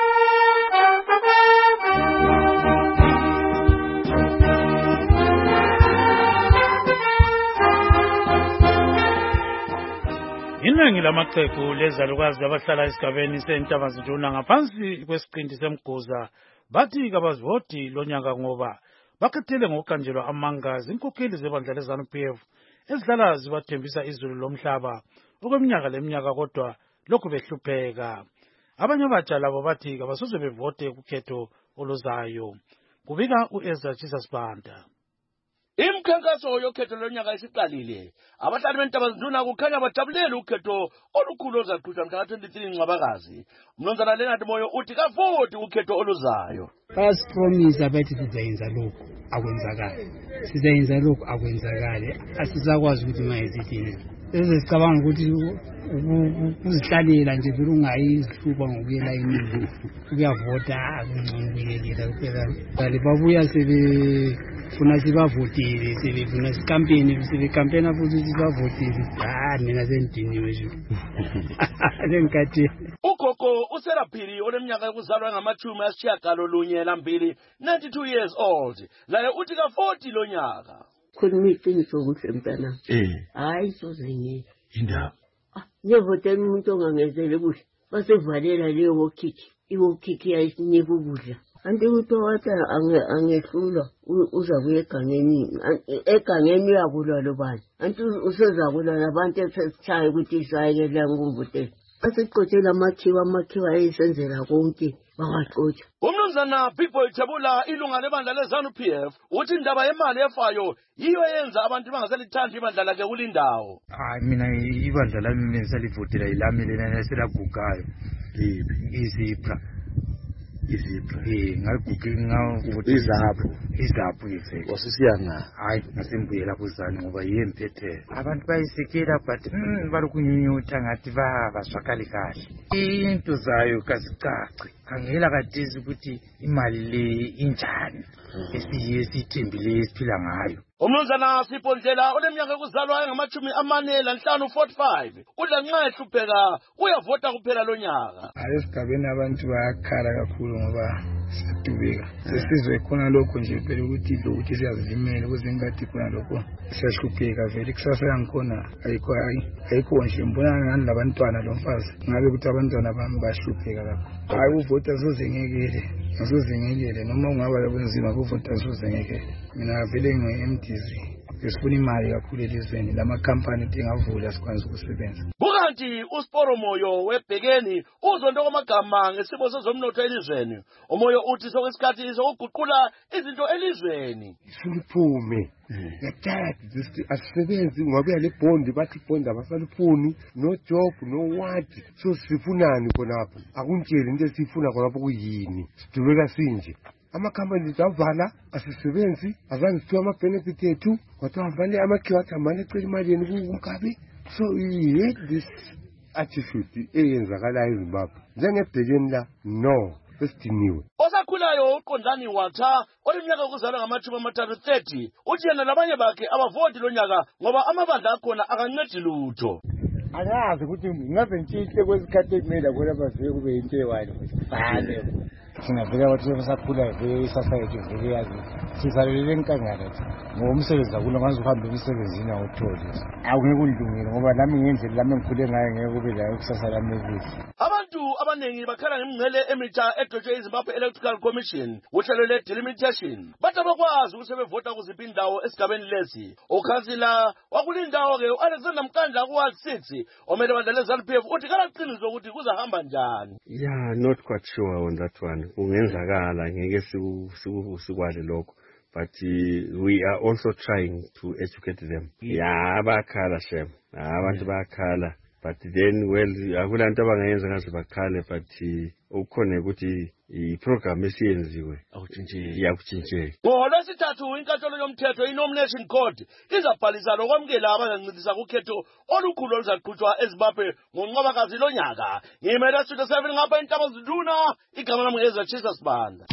Iningi lamaqheku lezalukazi abahlala esigabeni seNtabazinduna ngaphansi kwesiqinti semguza bathi kabazivoti lonyaka ngoba bakhethele ngokukanjelwa amangazi inkokheli zebandla leZANU P F ezihlala zibathembisa izulu lomhlaba okweminyaka leminyaka kodwa lokhu behlupheka. Abanye abatsha labo bathi kabasoze bevote kukhetho oluzayo. Kubika uEzra Jesus Banda. Imkhankaso yokhetho lonyaka isiqalile. Abahlali beNtabazinduna kukhanya bajabulela ukhetho olukhulu oluzakhutshwa mhla twenty-three Ncwabakazi. Umnumzana Leonard Moyo uthi kavoti ukhetho oluzayo. Basipromisa bathi sizayenza lokho akwenzakala. Sizayenza lokho akwenzakala. Asizakwazi ukuthi mayizithini. Lezi sicabanga ukuthi uzihlalela nje vele ungayihluba ngokuyela imini uyavota akuncungubikelela kuphela. Bale babuya sebe funa sibavotile sebefuna sikampeni sebekampena futhi sibavotile. Ah mina sendiniwe nje. Lengikathi ugogo uSeraphiri oleminyaka yokuzalwa ngamachumi asishiyagalolunye lambili ninety-two years old laye uthi kavoti lonyaka. Khona iqiniso ukuthi mntana eh hayi sozenye indaba ngevotela umuntu ongangezele kuhle basevalela leyo wokiki iwokiki yayisinika ukudla. Anti ukuthi wathi angehlula uza kuya egangeni egangeni uyakulwa lobani anti usezakulwa nabantu esesitshaye ukuthi isayekela ngumvotela asiqothela amakhiwa amakhiwa ayisenzela konke bakaxotsha. Umnumzana Big Boy Thebula ilunga lebandla leZANU P F uthi indaba yemali efayo yiyo yenza abantu bangaselithandi ibandla lakhe kulindawo. Hayi mina ibandla lami bengisalivotela ilami lena selagugayo izipra izipra eh ngaguge ngavota izapho izapho yethu wasisiyana hayi ngasembuyela kuzani ngoba yemphethe abantu bayisekela but balukunyunyutha ngathi baba swakali kahle into zayo kazicaci khangela kadizi ukuthi imali le injani esiye sithembile esiphila ngayo. Umnumzana Sipondlela oleminyaka yokuzalwa engamachumi amane lanhlanu forty-five udla nxa ehlupheka uyavota kuphela lonyaka. Ayisigabeni abantu bayakhala kakhulu ngoba sidubeka sesizwe khona lokho nje phela ukuthi lokuthi siyazilimela ukuze ngadi khona lokho siyahlupheka vele kusasa yangikhona ayikho ayikho nje mbona ngani labantwana lomfazi ngabe ukuthi abantwana bami bahlupheka lapho. Hayi uvota zozengekele azozengekele noma ungaba labenzima kuvota zozengekele. Mina vele ngi-M D Z sifuna imali kakhulu elizweni lamakhampani engavula sikwazi ukusebenza. Bukanti uSiporo Moyo webhekeni uzonto kwamagama ngesimo sezomnotho elizweni. Umoyo uthi sokwesikhathi sokuguqula izinto elizweni. Siliphume. Ngiyathatha ukuthi asisebenzi ngoba le bond bathi bond abasalifuni no job no what so sifunani khonapho akuntshele into esifuna khonapho kuyini sidubeka sinje. Amakhampani zavala asisebenzi azange sithiwa ama-benefit ethu kwathiwambane amakhiwa athi ambane ecela imali yeni kumkabi. So we hate this attitude eyenzakalayo eZimbabwe njengebhekeni la no sesidiniwe. Osakhulayo uqondani Walter oleminyaka yokuzalwa ngamachumi amathathu thirty uthi yena labanye bakhe abavoti lonyaka ngoba amabandla akhona akancedi lutho. Angazi ukuthi ngabe ntshihle kwesikhathi ekumele khona bavike kube yinto ewani bale singavela wathi sakhula vele isasa yethu vele yazi sisalele enkangala ngoba umsebenzi akulo ngaze uhambe emsebenzini awuthole akungeke undlungile ngoba nami ngendlela lami ngikhule ngayo ngeke kube la kusasa lami elihle. Abantu abaningi bakhala ngemingcele emitsha edwetshwe iZimbabwe Electoral Commission uhlelo le-delimitation. Bathi abakwazi ukuthi bevota kuziphi indawo esigabeni lesi. Ukhansila wakulindawo-ke u-Alexander Mkandla ku-Ward six omele bandla le-ZANU P F uthi kalaqiniso ukuthi kuzahamba njani. Yeah, not quite sure on that one. Kungenzakala ngeke sikwale lokho. But uh, we are also trying to educate them. Yeah, bakhala shem. Abantu bakhala. But then, well, akulanto abangayenza ngaze bakhale, but ukhona ukuthi i-program esiyenziwe iyakutshintshe. NgoLwesithathu inkantolo yomthetho i-Nomination Court izabhalisa lokwamukela abangancedisa kukhetho olukhulu oluzaqhutshwa eZimbabwe ngoNcwabakazi lonyaka. Ngimele Studio seven ngapha eNtaba Zinduna, igama lami ngeza Chisa Sibanda.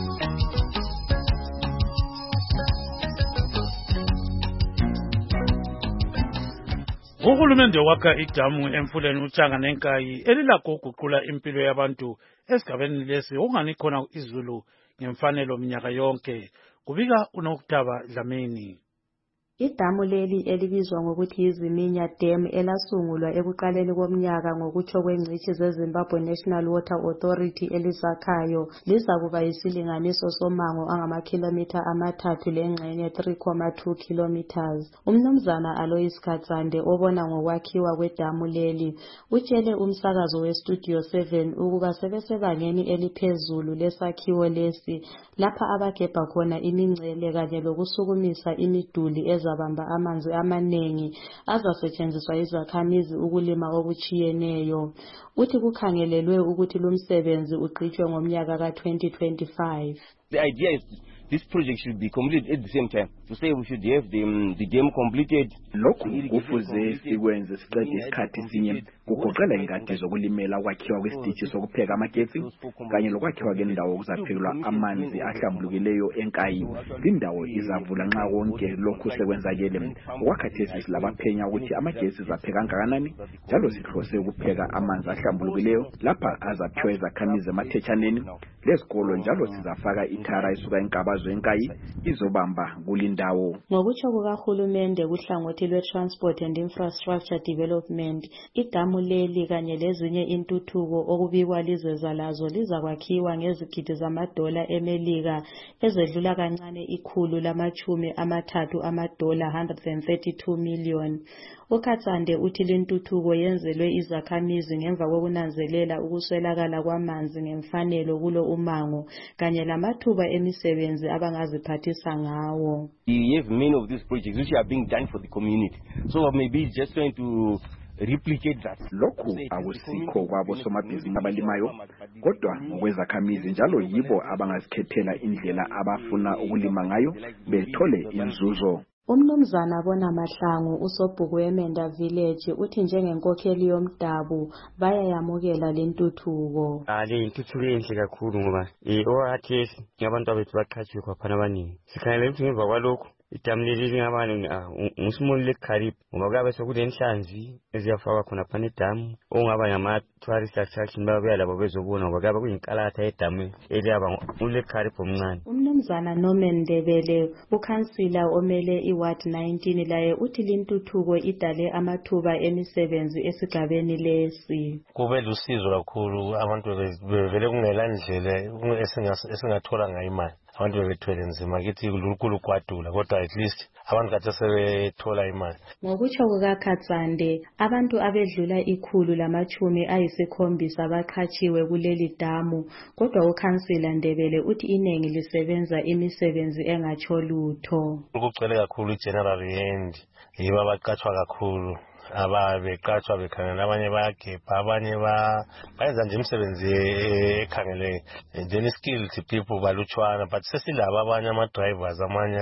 Uhulumende wakha idamu emfuleni uTshanga neNkayi elilakho ukuguqula impilo yabantu esigabeni lesi okungani khona izulu ngemfanelo minyaka yonke. Kubika uNokutaba Dlamini. Idamu leli elibizwa ngokuthi yiZiminya Dam elasungulwa ekuqaleni komnyaka ngokutsho kwengcitshi zeZimbabwe National Water Authority elizakhayo lizakuba yisilinganiso somango angamakhilomitha amathathu lengxenye three point two kilometers. Umnumzana Alois Katsande obona ngokwakhiwa kwedamu leli utshele umsakazo weStudio seven ukuba sebesebangeni eliphezulu lesakhiwo lesi lapha abagebha khona imingcele kanye lokusukumisa imiduli eza zabamba amanzi amanengi azasetshenziswa izakhamizi ukulima okuchiyeneyo. Uthi kukhangelelwe ukuthi lumsebenzi uqhutshwe ngomnyaka ka twenty twenty-five. The idea is this project should be completed at the same time. To say we should have the, um, the dam completed. Lokhu kufuze sikwenze siqede isikhathi sinye kugoqela ingadi zokulimela kwakhiwa kwesitishi sokupheka amagetsi kanye lokwakhiwa kwendawo okuzaphekelwa amanzi ahlambulukileyo eNkayi. Indawo izavula nxa konke lokhu sekwenzakele. Okwakhathesi silabaphenya ukuthi amagetsi zapheka kangakanani njalo sihlose ukupheka amanzi ahlambulukileyo lapha azaphiwa izakhamizi emathetshaneni lezikolo njalo sizafaka ithara isuka eNkabazo eNkayi izobamba kulindawo. Ngokutsho kukahulumende kuhlangothi lwe-Transport and Infrastructure Development, idamu leli kanye lezinye intuthuko okubikwa lizeza lazo lizakwakhiwa ngezigidi zamadola emelika ezedlula kancane ikhulu lamachumi amathathu amadola one hundred thirty-two million. uKhatsande uthi lentuthuko yenzelwe izakhamizi ngemva kokunanzelela ukuswelakala kwamanzi ngemfanelo kulo umango kanye lamathuba emisebenzi abangaziphathisa ngawo. We have many of these projects which are being done for the community. So maybe it's just trying to replicate that. Lokhu akusikho kwabo somabhizinisi abalimayo kodwa ngokwezakhamizi njalo yibo abangazikhethela indlela abafuna ukulima ngayo bethole inzuzo. Umnumzana bona Mahlangu usobhuku weMenda Village uthi njengenkokheli yomdabu bayayamukela lentuthuko. Ah le intuthuko enhle kakhulu ngoba eh owathesi ngabantu abethu baqhatshiwe kwaphana abaningi. Sikhanele ukuthi ngemva kwalokho idamu leli lingabani ngusimola leKharibhi ngoba kabe sokulenhlanzi eziyafakwa khona phana idamu ongaba ngama tourist attraction babuya labo bezobona ngoba kabe kuyinkalatha edamu eliyaba uleKharibhi omncane. Umnumzana Norman Debele ukhansila omele iWard nineteen laye uthi lintuthuko idale amathuba emisebenzi esigabeni lesi. Kube lusizo kakhulu abantu bevele kungela ndlela esingathola ngayo imali. Abantu bebethwele nzima kithi lukhulu kwadula kodwa at least abantu kade sebethola imali. Ngokutsho kukaKhatsande abantu abedlula ikhulu lamachumi ayisikhombisa baqhatshiwe kuleli damu kodwa ukhansila Ndebele uthi inengi lisebenza imisebenzi engatsho lutho. Ukucela kakhulu igeneral end yiba baqhatshwa kakhulu ababeqhatshwa bekhangela abanye bayagebha abanye bayenza nje imisebenzi ekhangele then skilled people balutshwana but sesilaba abanye ama-drivers amanye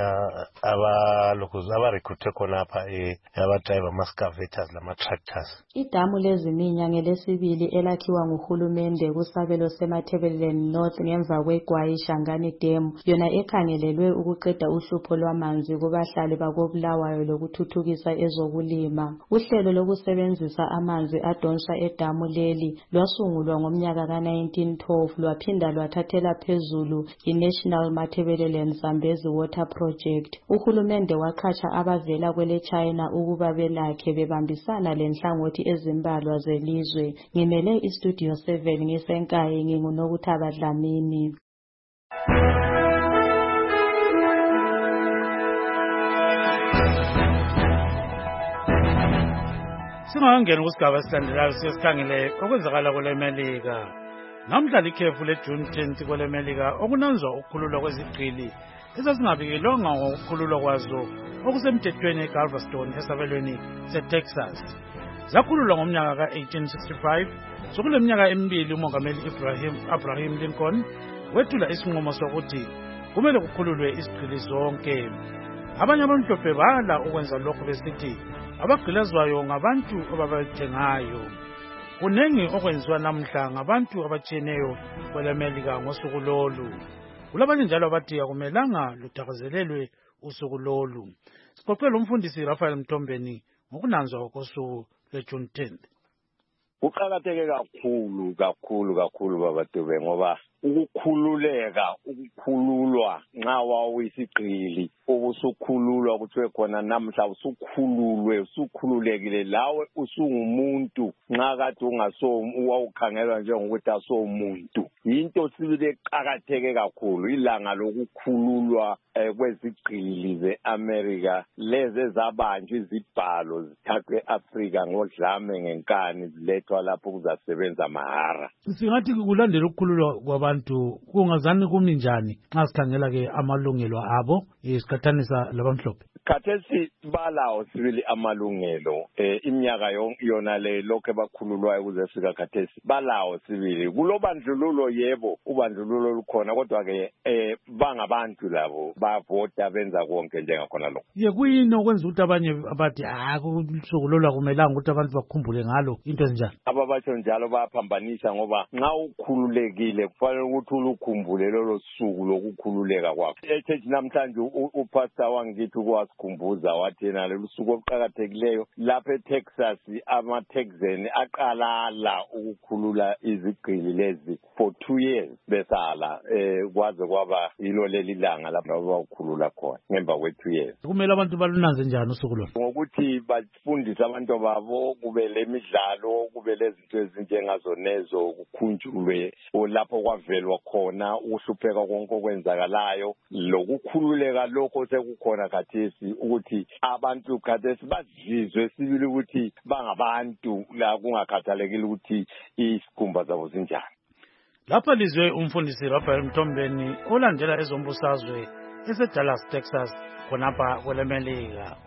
abalokhu abarecruitwe khonapha aba-driver ama-scavators lama-tractors. Idamu leziminya ngelesibili elakhiwa nguhulumende kusabelo seMatabeleland North ngemva kweGwayi Shangani Dam yona ekhangelelwe ukuqeda uhlupho lwamanzi kubahlali bakobulawayo lokuthuthukisa ezokulima. Uhle Uhlelo lokusebenzisa amanzi adonswa edamu leli lwasungulwa ngomnyaka ka nineteen twelve lwaphinda lwathathela phezulu i-National Matabeleland Zambezi Water Project. Uhulumende waqhatsha abavela kwele China ukuba belakhe bebambisana lenhlangothi ezimbalwa zelizwe. Ngimele iStudio seven ngisenkaye nginguNokuthaba Dlamini. Singangena kusigaba esilandelayo sesikhangele okwenzakala kwele Melika. Namhla likhefu leJune tenth kwele Melika okunanzwa ukukhululwa kwezigqili ezazingabikelwanga ngokukhululwa kwazo okusemthethweni eGalveston esabelweni seTexas. Zakhululwa ngomnyaka ka eighteen sixty-five. Sokule minyaka emibili uMongameli Ibrahim Abraham Lincoln wethula isinqumo sokuthi kumele kukhululwe izigqili zonke. Abanye abamhlophe bala ukwenza lokho besithi abagqilazwayo ngabantu ababathengayo. Kunengi okwenziwa namhla ngabantu abatshiyeneyo kwele Melika ngosuku lolu. Kulabanye njalo abathi akumelanga luthakazelelwe usuku lolu. Sixoxela umfundisi Raphael Mtombeni ngokunanzwa kosuku lweJune tenth. Kuqakatheke kakhulu kakhulu kakhulu babatube ngoba ukukhululeka ukukhululwa nxa wawisigqili ubusukhululwa kuthiwe khona namhla usukhululwe usukhululekile lawe usungumuntu nxa kade ungaso wawukhangelwa njengokuthi asomuntu. Into sibile eqakatheke kakhulu ilanga lokukhululwa kwezigqili ze-America lezi ezabanjwa izibhalo zithathwe eAfrika ngodlame ngenkani zilethwa lapho kuzasebenza mahara. Singathi kulandela ukukhululwa kwabantu kungazani kumi njani nxa sikhangela ke amalungelo abo isikhathanisa labamhlophe? Khathesi balawo sibili amalungelo eh iminyaka yona le lokho bakhululwayo kuze fika khathesi balawo sibili kulobandlululo yebo ubandlululo lukhona kodwa ke eh bangabantu labo bavota benza konke njengakhona lokho. Ye kuyini okwenza ukuthi abanye abathi ah kusukulolwa kumelanga ukuthi abantu bakhumbule ngalo into ezinjalo? Ababatsho njalo bayaphambanisa ngoba nxa ukhululekile kufanele ukuthi ulukhumbule lolo suku lokukhululeka kwakho. Echechi namhlanje upastor wangithi kwa kumbuza wathi yena lelusuku oluqhakathekileyo lapha eTexas ama-Texan aqalala ukukhulula izigqili lezi for two years besala eh kwaze kwaba yilo leli langa lapho abakhulula khona ngemva kwe two years. Kumele abantu balunanze njani usuku lo? Ngokuthi bafundise abantu babo kube lemidlalo kube lezinto ezinjengazo nezo kukhunjulwe lapho kwavelwa khona uhlupheka konke okwenzakalayo lokukhululeka lokho sekukhona khathesi ukuthi abantu khathesi bazizwe sibili ukuthi bangabantu la kungakhathalekile ukuthi isikhumba zabo zinjani. Lapha lizwe umfundisi Raphael Mtombeni olandela ezombusazwe eseDallas, Texas khonapha kwele Melika.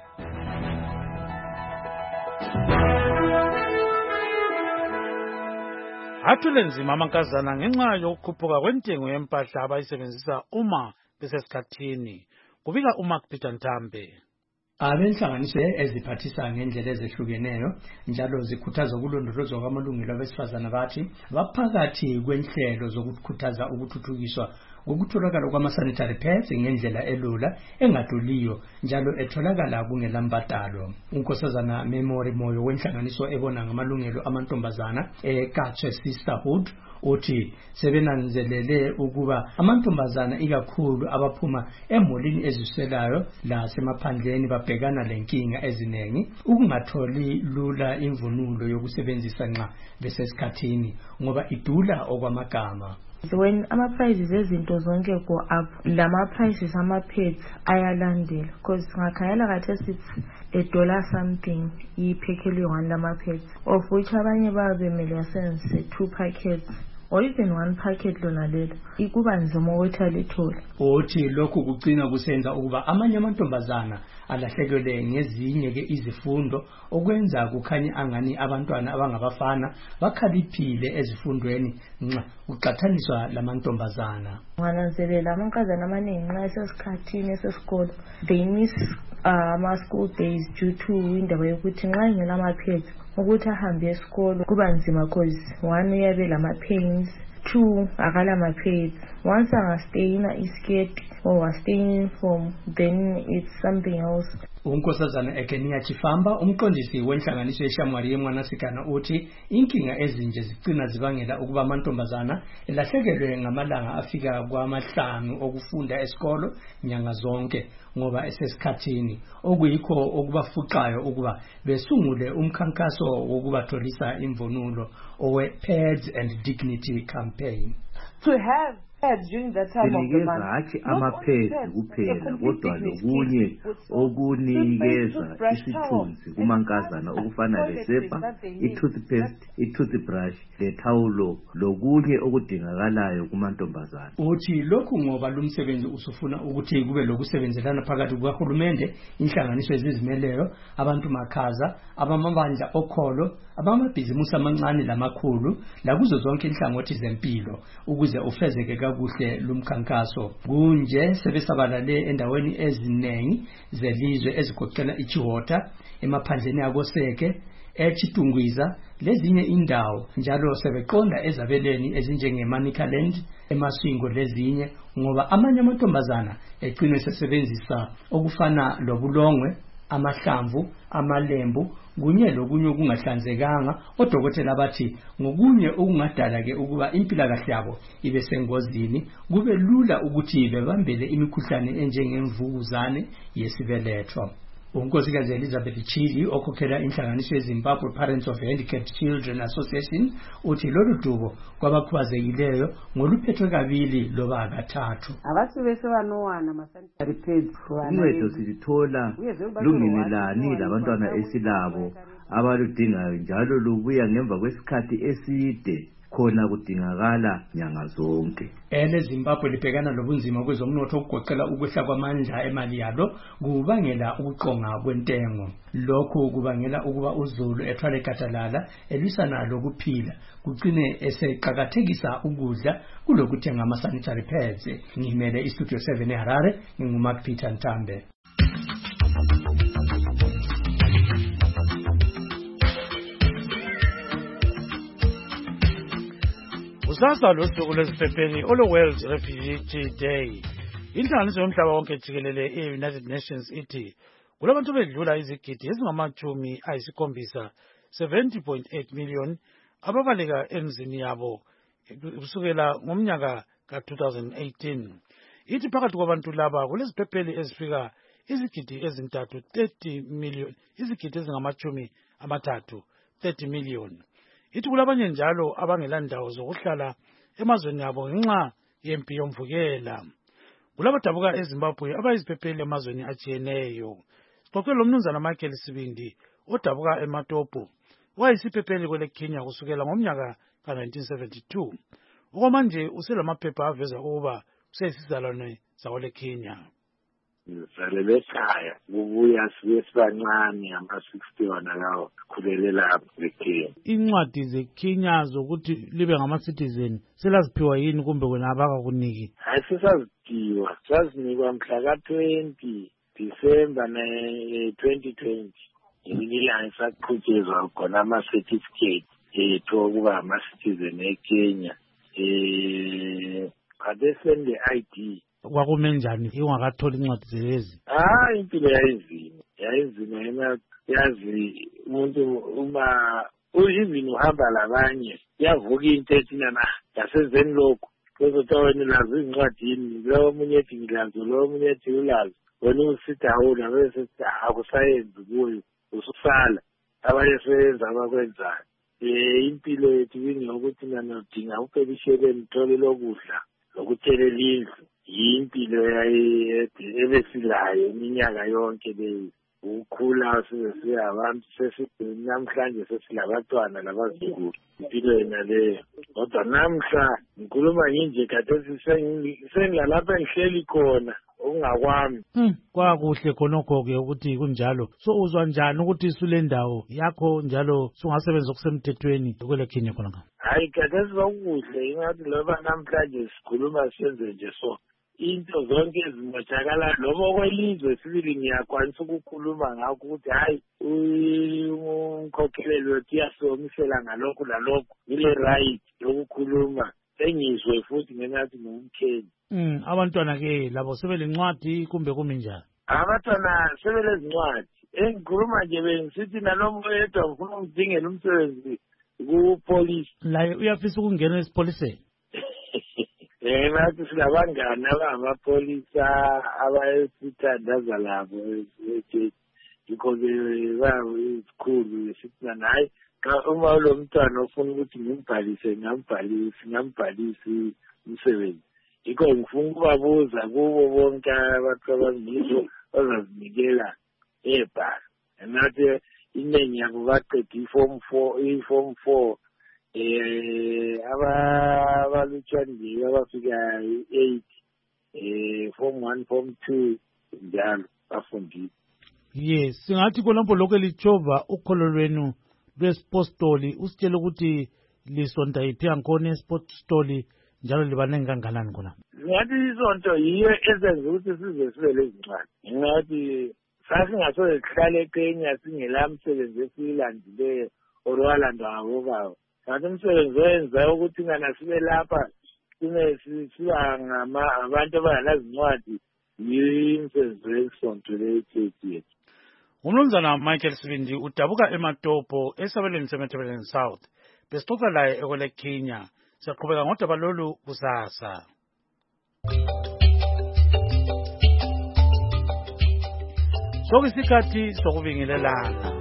Athule nzima amankazana ngenxa yokukhuphuka kwentengo yempahla abayisebenzisa uma besesikhathini. Kubika uMark Peter Ntambe. Abenhlanganiso eziphathisa ngendlela ezehlukeneyo njalo zikhuthaza ukulondolozwa kwamalungelo abesifazana bathi baphakathi kwenhlelo zokukhuthaza ukuthuthukiswa ukutholakala kwama-sanitary pads ngendlela elula engaduliyo njalo etholakala kungelambadalo. Unkosazana Memory Moyo wenhlanganiso ebona ngamalungelo amantombazana eKatshe Sisterhood uthi sebenanzelele ukuba amantombazana ikakhulu abaphuma emholini eziswelayo lasemaphandleni babhekana lenkinga eziningi ukungatholi lula imvunulo yokusebenzisa nxa besesikhathini ngoba idula okwamagama. When ama-prices ezinto zonke go up, lama-prices ama-pads ayalandela because ngakhayela khathesi a dollar something iphekelwe one lama-pads of which abanye baba bemele basebenzise two packets or even one packet lona lelo ikuba nzima ukuthi alithole. Uthi lokhu kugcina kusenza ukuba amanye amantombazana alahlekelwe ngezinye ke izifundo okwenza kukhanya angani abantwana abangabafana bakhaliphile ezifundweni nxa kuqhathaniswa lamantombazana. Ngananzelela amankazana amaningi nxa esesikhathini esesikolo they miss ama-school days due to indaba yokuthi nxa ingela ama-pads ukuthi ahambe esikolo kuba nzima cause one uyabe lama-pains, two akala ma-pads. Once angastayina iskirt or wastay in uniform then it's something else. unkosazana Ekenia Chifamba umqondisi wenhlanganiso yeshamwari yeMwanasikana uthi inkinga ezinje zicina zibangela ukuba amantombazana elahlekelwe ngamalanga afika kwamahlanu okufunda esikolo nyanga zonke ngoba esesikhathini okuyikho okubafuqayo ukuba besungule umkhankaso wokubatholisa imvunulo owe Pads and Dignity campaign. To have sinikeza hathi amaphedi kuphela kodwa lokunye okunikeza isithunzi kumankazana okufana lesepa, i-toothpaste, i-toothbrush, lethawulo lokunye okudingakalayo kumantombazana. Uthi lokhu ngoba lumsebenzi usufuna ukuthi kube lokusebenzelana phakathi kukahulumende, inhlanganiso ezizimeleyo, abantu makhaza, abamabandla okholo, abamabhizimusi amancane lamakhulu, lakuzo zonke inhlangothi zempilo ukuze ufezeke kuhle lumkhankaso. Kunje sebesabalale endaweni ezinengi zelizwe ezigoqela iChiwota, emaphandleni akoseke, eChitungwiza lezinye indawo, njalo sebeqonda ezabeleni ezinjengeManicaland, eMasingo lezinye ngoba amanye amantombazana egcine sesebenzisa okufana lobulongwe, amahlamvu, amalembu kunye lokunye okungahlanzekanga. Odokotela bathi ngokunye okungadala ke ukuba impilakahle yabo ibe sengozini, kube lula ukuthi bebambele imikhuhlane enjengemvukuzane yesibeletho. Unkosikazi Elizabeth Chili okhokhela inhlanganiso yeZimbabwe Parents of Handicapped Children Association uthi lolu dubo kwabakhubazekileyo ngoluphethwe kabili loba kathathu. Abathi bese banowana ma-sanitary pads uncedo silithola lungenelani labantwana esilabo abaludingayo njalo lubuya ngemva kwesikhathi eside khona kudingakala nyanga zonke. Ele Zimbabwe libhekana lobunzima kwezomnotho okugoqela ukwehla kwamandla emali yalo kubangela ukuqonga kwentengo. Lokhu kubangela ukuba uZulu ethwale gadalala elwisana lokuphila kugcine eseqhakathekisa ukudla kulokuthenga ama-sanitary pads. Ngimele iStudio seven eHarare, nginguMark Peter Ntambe. Kusasa losuku lwesiphepheni olo World Refugee Day. Inhlanganiso yomhlaba wonke jikelele e-United Nations ithi kulabantu bedlula izigidi ezingamachumi ayisikhombisa seventy point eight million ababaleka emzini yabo kusukela ngomnyaka ka two thousand eighteen. Ithi phakathi kwabantu laba kuleziphepheli ezifika izigidi ezintathu thirty million, izigidi ezingamachumi amathathu thirty million. Ithi kulabanye njalo abangelandawo zokuhlala emazweni abo ngenxa yempi yomvukela. Kulabadabuka eZimbabwe abayiziphepheli emazweni ajiyeneyo. Sixoxe lo mnumzana Michael Sibindi odabuka eMatopo, wayisiphepheli kwele Kenya kusukela ngomnyaka ka nineteen seventy-two. Okwamanje uselamaphepha aveza ukuba useyisizalwane sakwele Kenya. Salele ekhaya kubuya sibe sibancane ama-sixty wona lawo khulele lapho eKenya. Incwadi zeKenya zokuthi libe ngama-citizen selaziphiwa yini kumbe wena abakakuniki? Hayi sesaziphiwa, sazinikwa mhla ka twenty December twenty twenty. Ngelinye ilanga saqhutshezwa khona ama-certificate ethu okuba ama-citizen eKenya. Um Abesende I D. Kwakume njani ingakatholi incwadi zelezi? Ah, impilo yayinzima yayinzima yena yazi umuntu uma even uhamba labanye yavuka into ethi na yasenzeni lokho kuzothi wena lazi incwadini lo munye ethi ngilazo lo munye ethi ulazo wena usithi awula bese akusayenzi kuyo ususala abanye sebenza abakwenzayo. Eh impilo yethu ingokuthi nana udinga uphela ishele nithole lokudla lokuthelela indlu. Impilo ebesilayo iminyaka yonke leyi ukukhula size abantu namhlanje sesilabantwana labazukulu impilo yena leyo. Kodwa namhla ngikhuluma nje kade sengilalapha ngihleli khona okungakwami. Kwakuhle khonokho-ke ukuthi kunjalo. So uzwa njani ukuthi isule ndawo yakho njalo sungasebenza okusemthethweni kwele Kenya khona? Hayi kade sibakuhle ingathi loba namhlanje sikhuluma siyenze nje so into zonke ezimoshakala noma okwelizwe sibili ngiyakwanisa ukukhuluma ngakho ukuthi hayi umkhokheleli wethu uyasomisela ngalokhu lalokhu ile right yokukhuluma engizwe futhi ngenathi ngumkheni. Mm abantwana ke labo sebelencwadi kumbe kumi njani? abantwana sebelezincwadi engikhuluma nje bengisithi nalomoyedwa ngifuna ukudingela umsebenzi kupolice laye uyafisa ukungena esipoliseni eh nathi silabangani abangamapolisa abayesithandaza labo ejeje because babo isikhulu esithi nayi uma lo mntwana ofuna ukuthi ngimbhalise ngambhalisi ngambhalisi umsebenzi yiko ngifuna ukubabuza kubo bonke abantu abangizo bazazinikela ebhasi nathi inengi yabo baqeda iform four iform four eh abalutshwana abafika eight eh form one form two njalo bafundile. Yes, singathi kolapho lokho lichova ukholo lwenu lwesipostoli usitshela ukuthi lisonta yiphi yakhona esipostoli njalo libanengi kangakanani khona. Ngathi isonto yiyo esenza ukuthi size sibe lezincwadi. Ngathi sasingasoze sihlale eKenya singelamsebenzi esilandileyo orwalanda abobaba. Ngathi umsebenzi oyenza ukuthi ngana sibe lapha sine siba ngama abantu abangalazincwadi yiyo umsebenzi wesonto lechechi. Umnumzana Michael Sibindi udabuka eMatopo esabelweni seMetropolitan South. Besixoxa laye ekwele Kenya. Siyaqhubeka ngodaba lolu kusasa. Sokusikhathi sokubingelelana.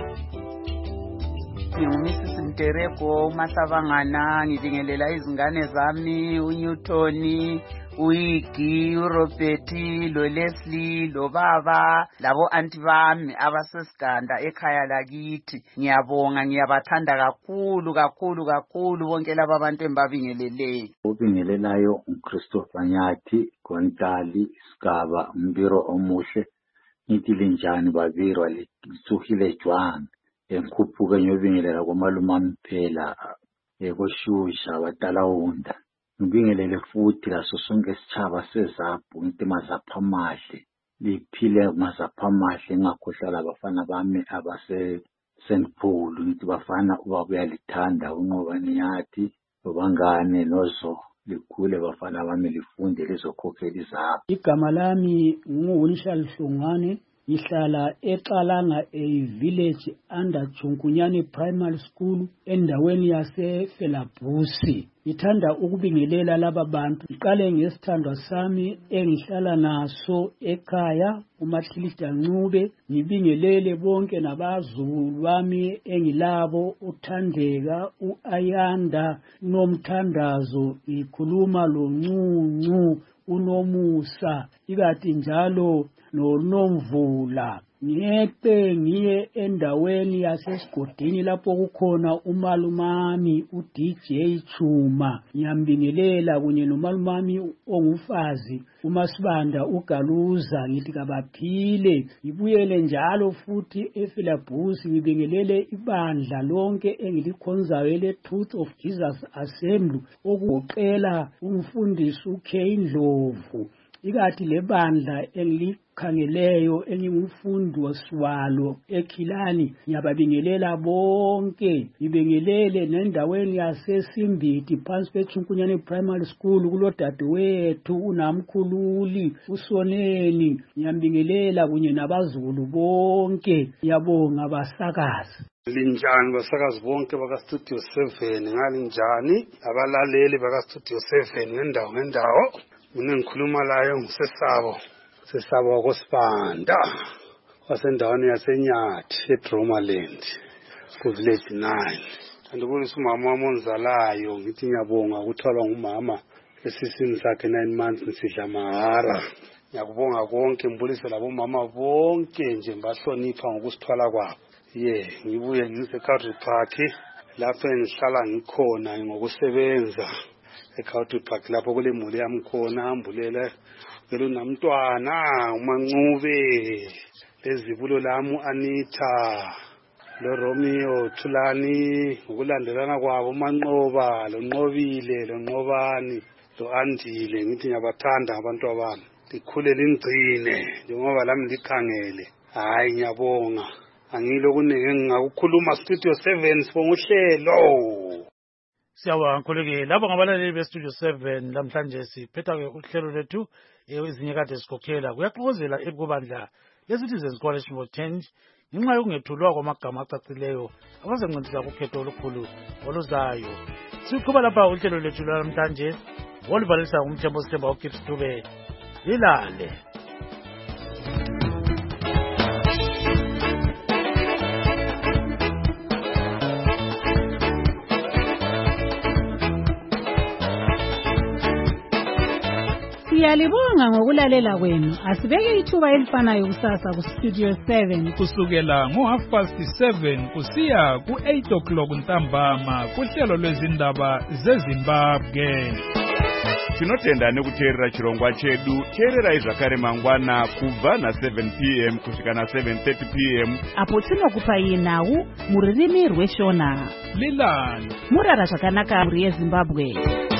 Ngingumisisi Mtereko uMasabangana ngibingelela izingane zami uNewton uIgi uRobert lo Leslie lo baba labo anti bami abasesiganda ekhaya lakithi ngiyabonga ngiyabathanda kakhulu kakhulu kakhulu bonke laba abantu embabingeleleyo. Ubingelelayo uChristopher Nyathi Gontali Sigaba Mbiro omuhle ngithi linjani babirwa litsuhile jwana enkhuphuke nyobingelela komaluma mphela ekoshusha batala unda ngibingelele futhi laso sonke isitshaba seZaphu ngithi mazapha amahle liphile mazapha amahle ngakhohlala abafana bami abase Senphulu ngithi bafana ubabuya lithanda unqobani yathi lobangane nozo likhule bafana bami lifunde lizokhokhela izaphu. Igama lami nguNshali Hlongwane ngihlala eXalanga a village under Chunkunyane Primary School endaweni yase Felabhusi. Ngithanda ukubingelela laba bantu. Ngiqale ngesithandwa sami engihlala naso ekhaya uMahlilida Ncube. Ngibingelele bonke nabazulu bami engilabo uThandeka uAyanda uNomthandazo ngikhuluma lo Ncuncu uNomusa ikati njalo noNomvula. Ngiyepe ngiye endaweni yasesigodini lapho kukhona umalumami uD J Chuma ngiyambingelela kunye nomalumami ongufazi uMasibanda uGaluza ngithi kabaphile. Ngibuyele njalo futhi eFelabhusi ngibingelele ibandla lonke engilikhonzayo ele Truth of Jesus Assembly okugoqela umfundisi uKay Ndlovu ikati lebandla engilikhangeleyo engingumfundi wesiwalo eKhilani ngiyababingelela bonke. Ngibingelele nendaweni yasesimbiti phansi kweChunkunyane Primary School kulodadewethu uNamkhululi uSoneni ngiyambingelela kunye nabazulu bonke. Ngiyabonga basakazi. Linjani basakazi bonke baka Studio seven ngalinjani abalaleli baka Studio seven ngendawo ngendawo. Mina ngikhuluma layo ngisesabo sesabo kwaSibanda wasendaweni yaseNyathi eDromaland ku village nine. Andibonisa umama wami onzalayo ngithi ngiyabonga ukuthwalwa ngumama esisini sakhe nine months ngisidla mahara. Ngiyakubonga konke ngibulise labo mama bonke nje bahlonipha ngokusithwala kwabo. Ye ngibuye ngise Country Park lapho engihlala ngikhona ngokusebenza eCountry Park lapho kule muli yami khona ambulele ngelo namntwana uMancube lezibulo lami Anita lo Romeo Thulani ukulandelana kwabo uManqoba lo Nqobile lo Nqobani lo Andile ngithi ngiyabathanda abantu abami likhule lingcine njengoba lami likhangele. Hayi ngiyabonga angilo kunenge ngingakukhuluma Studio seven sibonga uhlelo. Siyabonga nkhuleke labo ngabalaleli bestudio seven lamhlanje siphetha-ke uhlelo lethu ezinye kade sikhokhela kuyaxokozela ekubandla le-Citizens Coalition for Change ngenxa yokungethulwa kwamagama acacileyo abazancedisa kukhetho olukhulu oluzayo. Siqhuba lapha uhlelo lethu lwanamhlanje ngolivalisa ngumthembo sithemba uGibbs Dube lilale. Siyalibonga ngokulalela kwenu. Asibeke ithuba elifanayo kusasa ku Studio seven kusukela ngo half past seven kusiya ku eight o'clock ntambama kuhlelo lwezindaba zeZimbabwe. Tinotenda nekuteerera chirongwa chedu. Teerera izvakare mangwana kubva na seven p m kusvika na seven thirty p m apo tinokupai nhau muririmi rweshona. Lilani murara zvakanaka muri yeZimbabwe.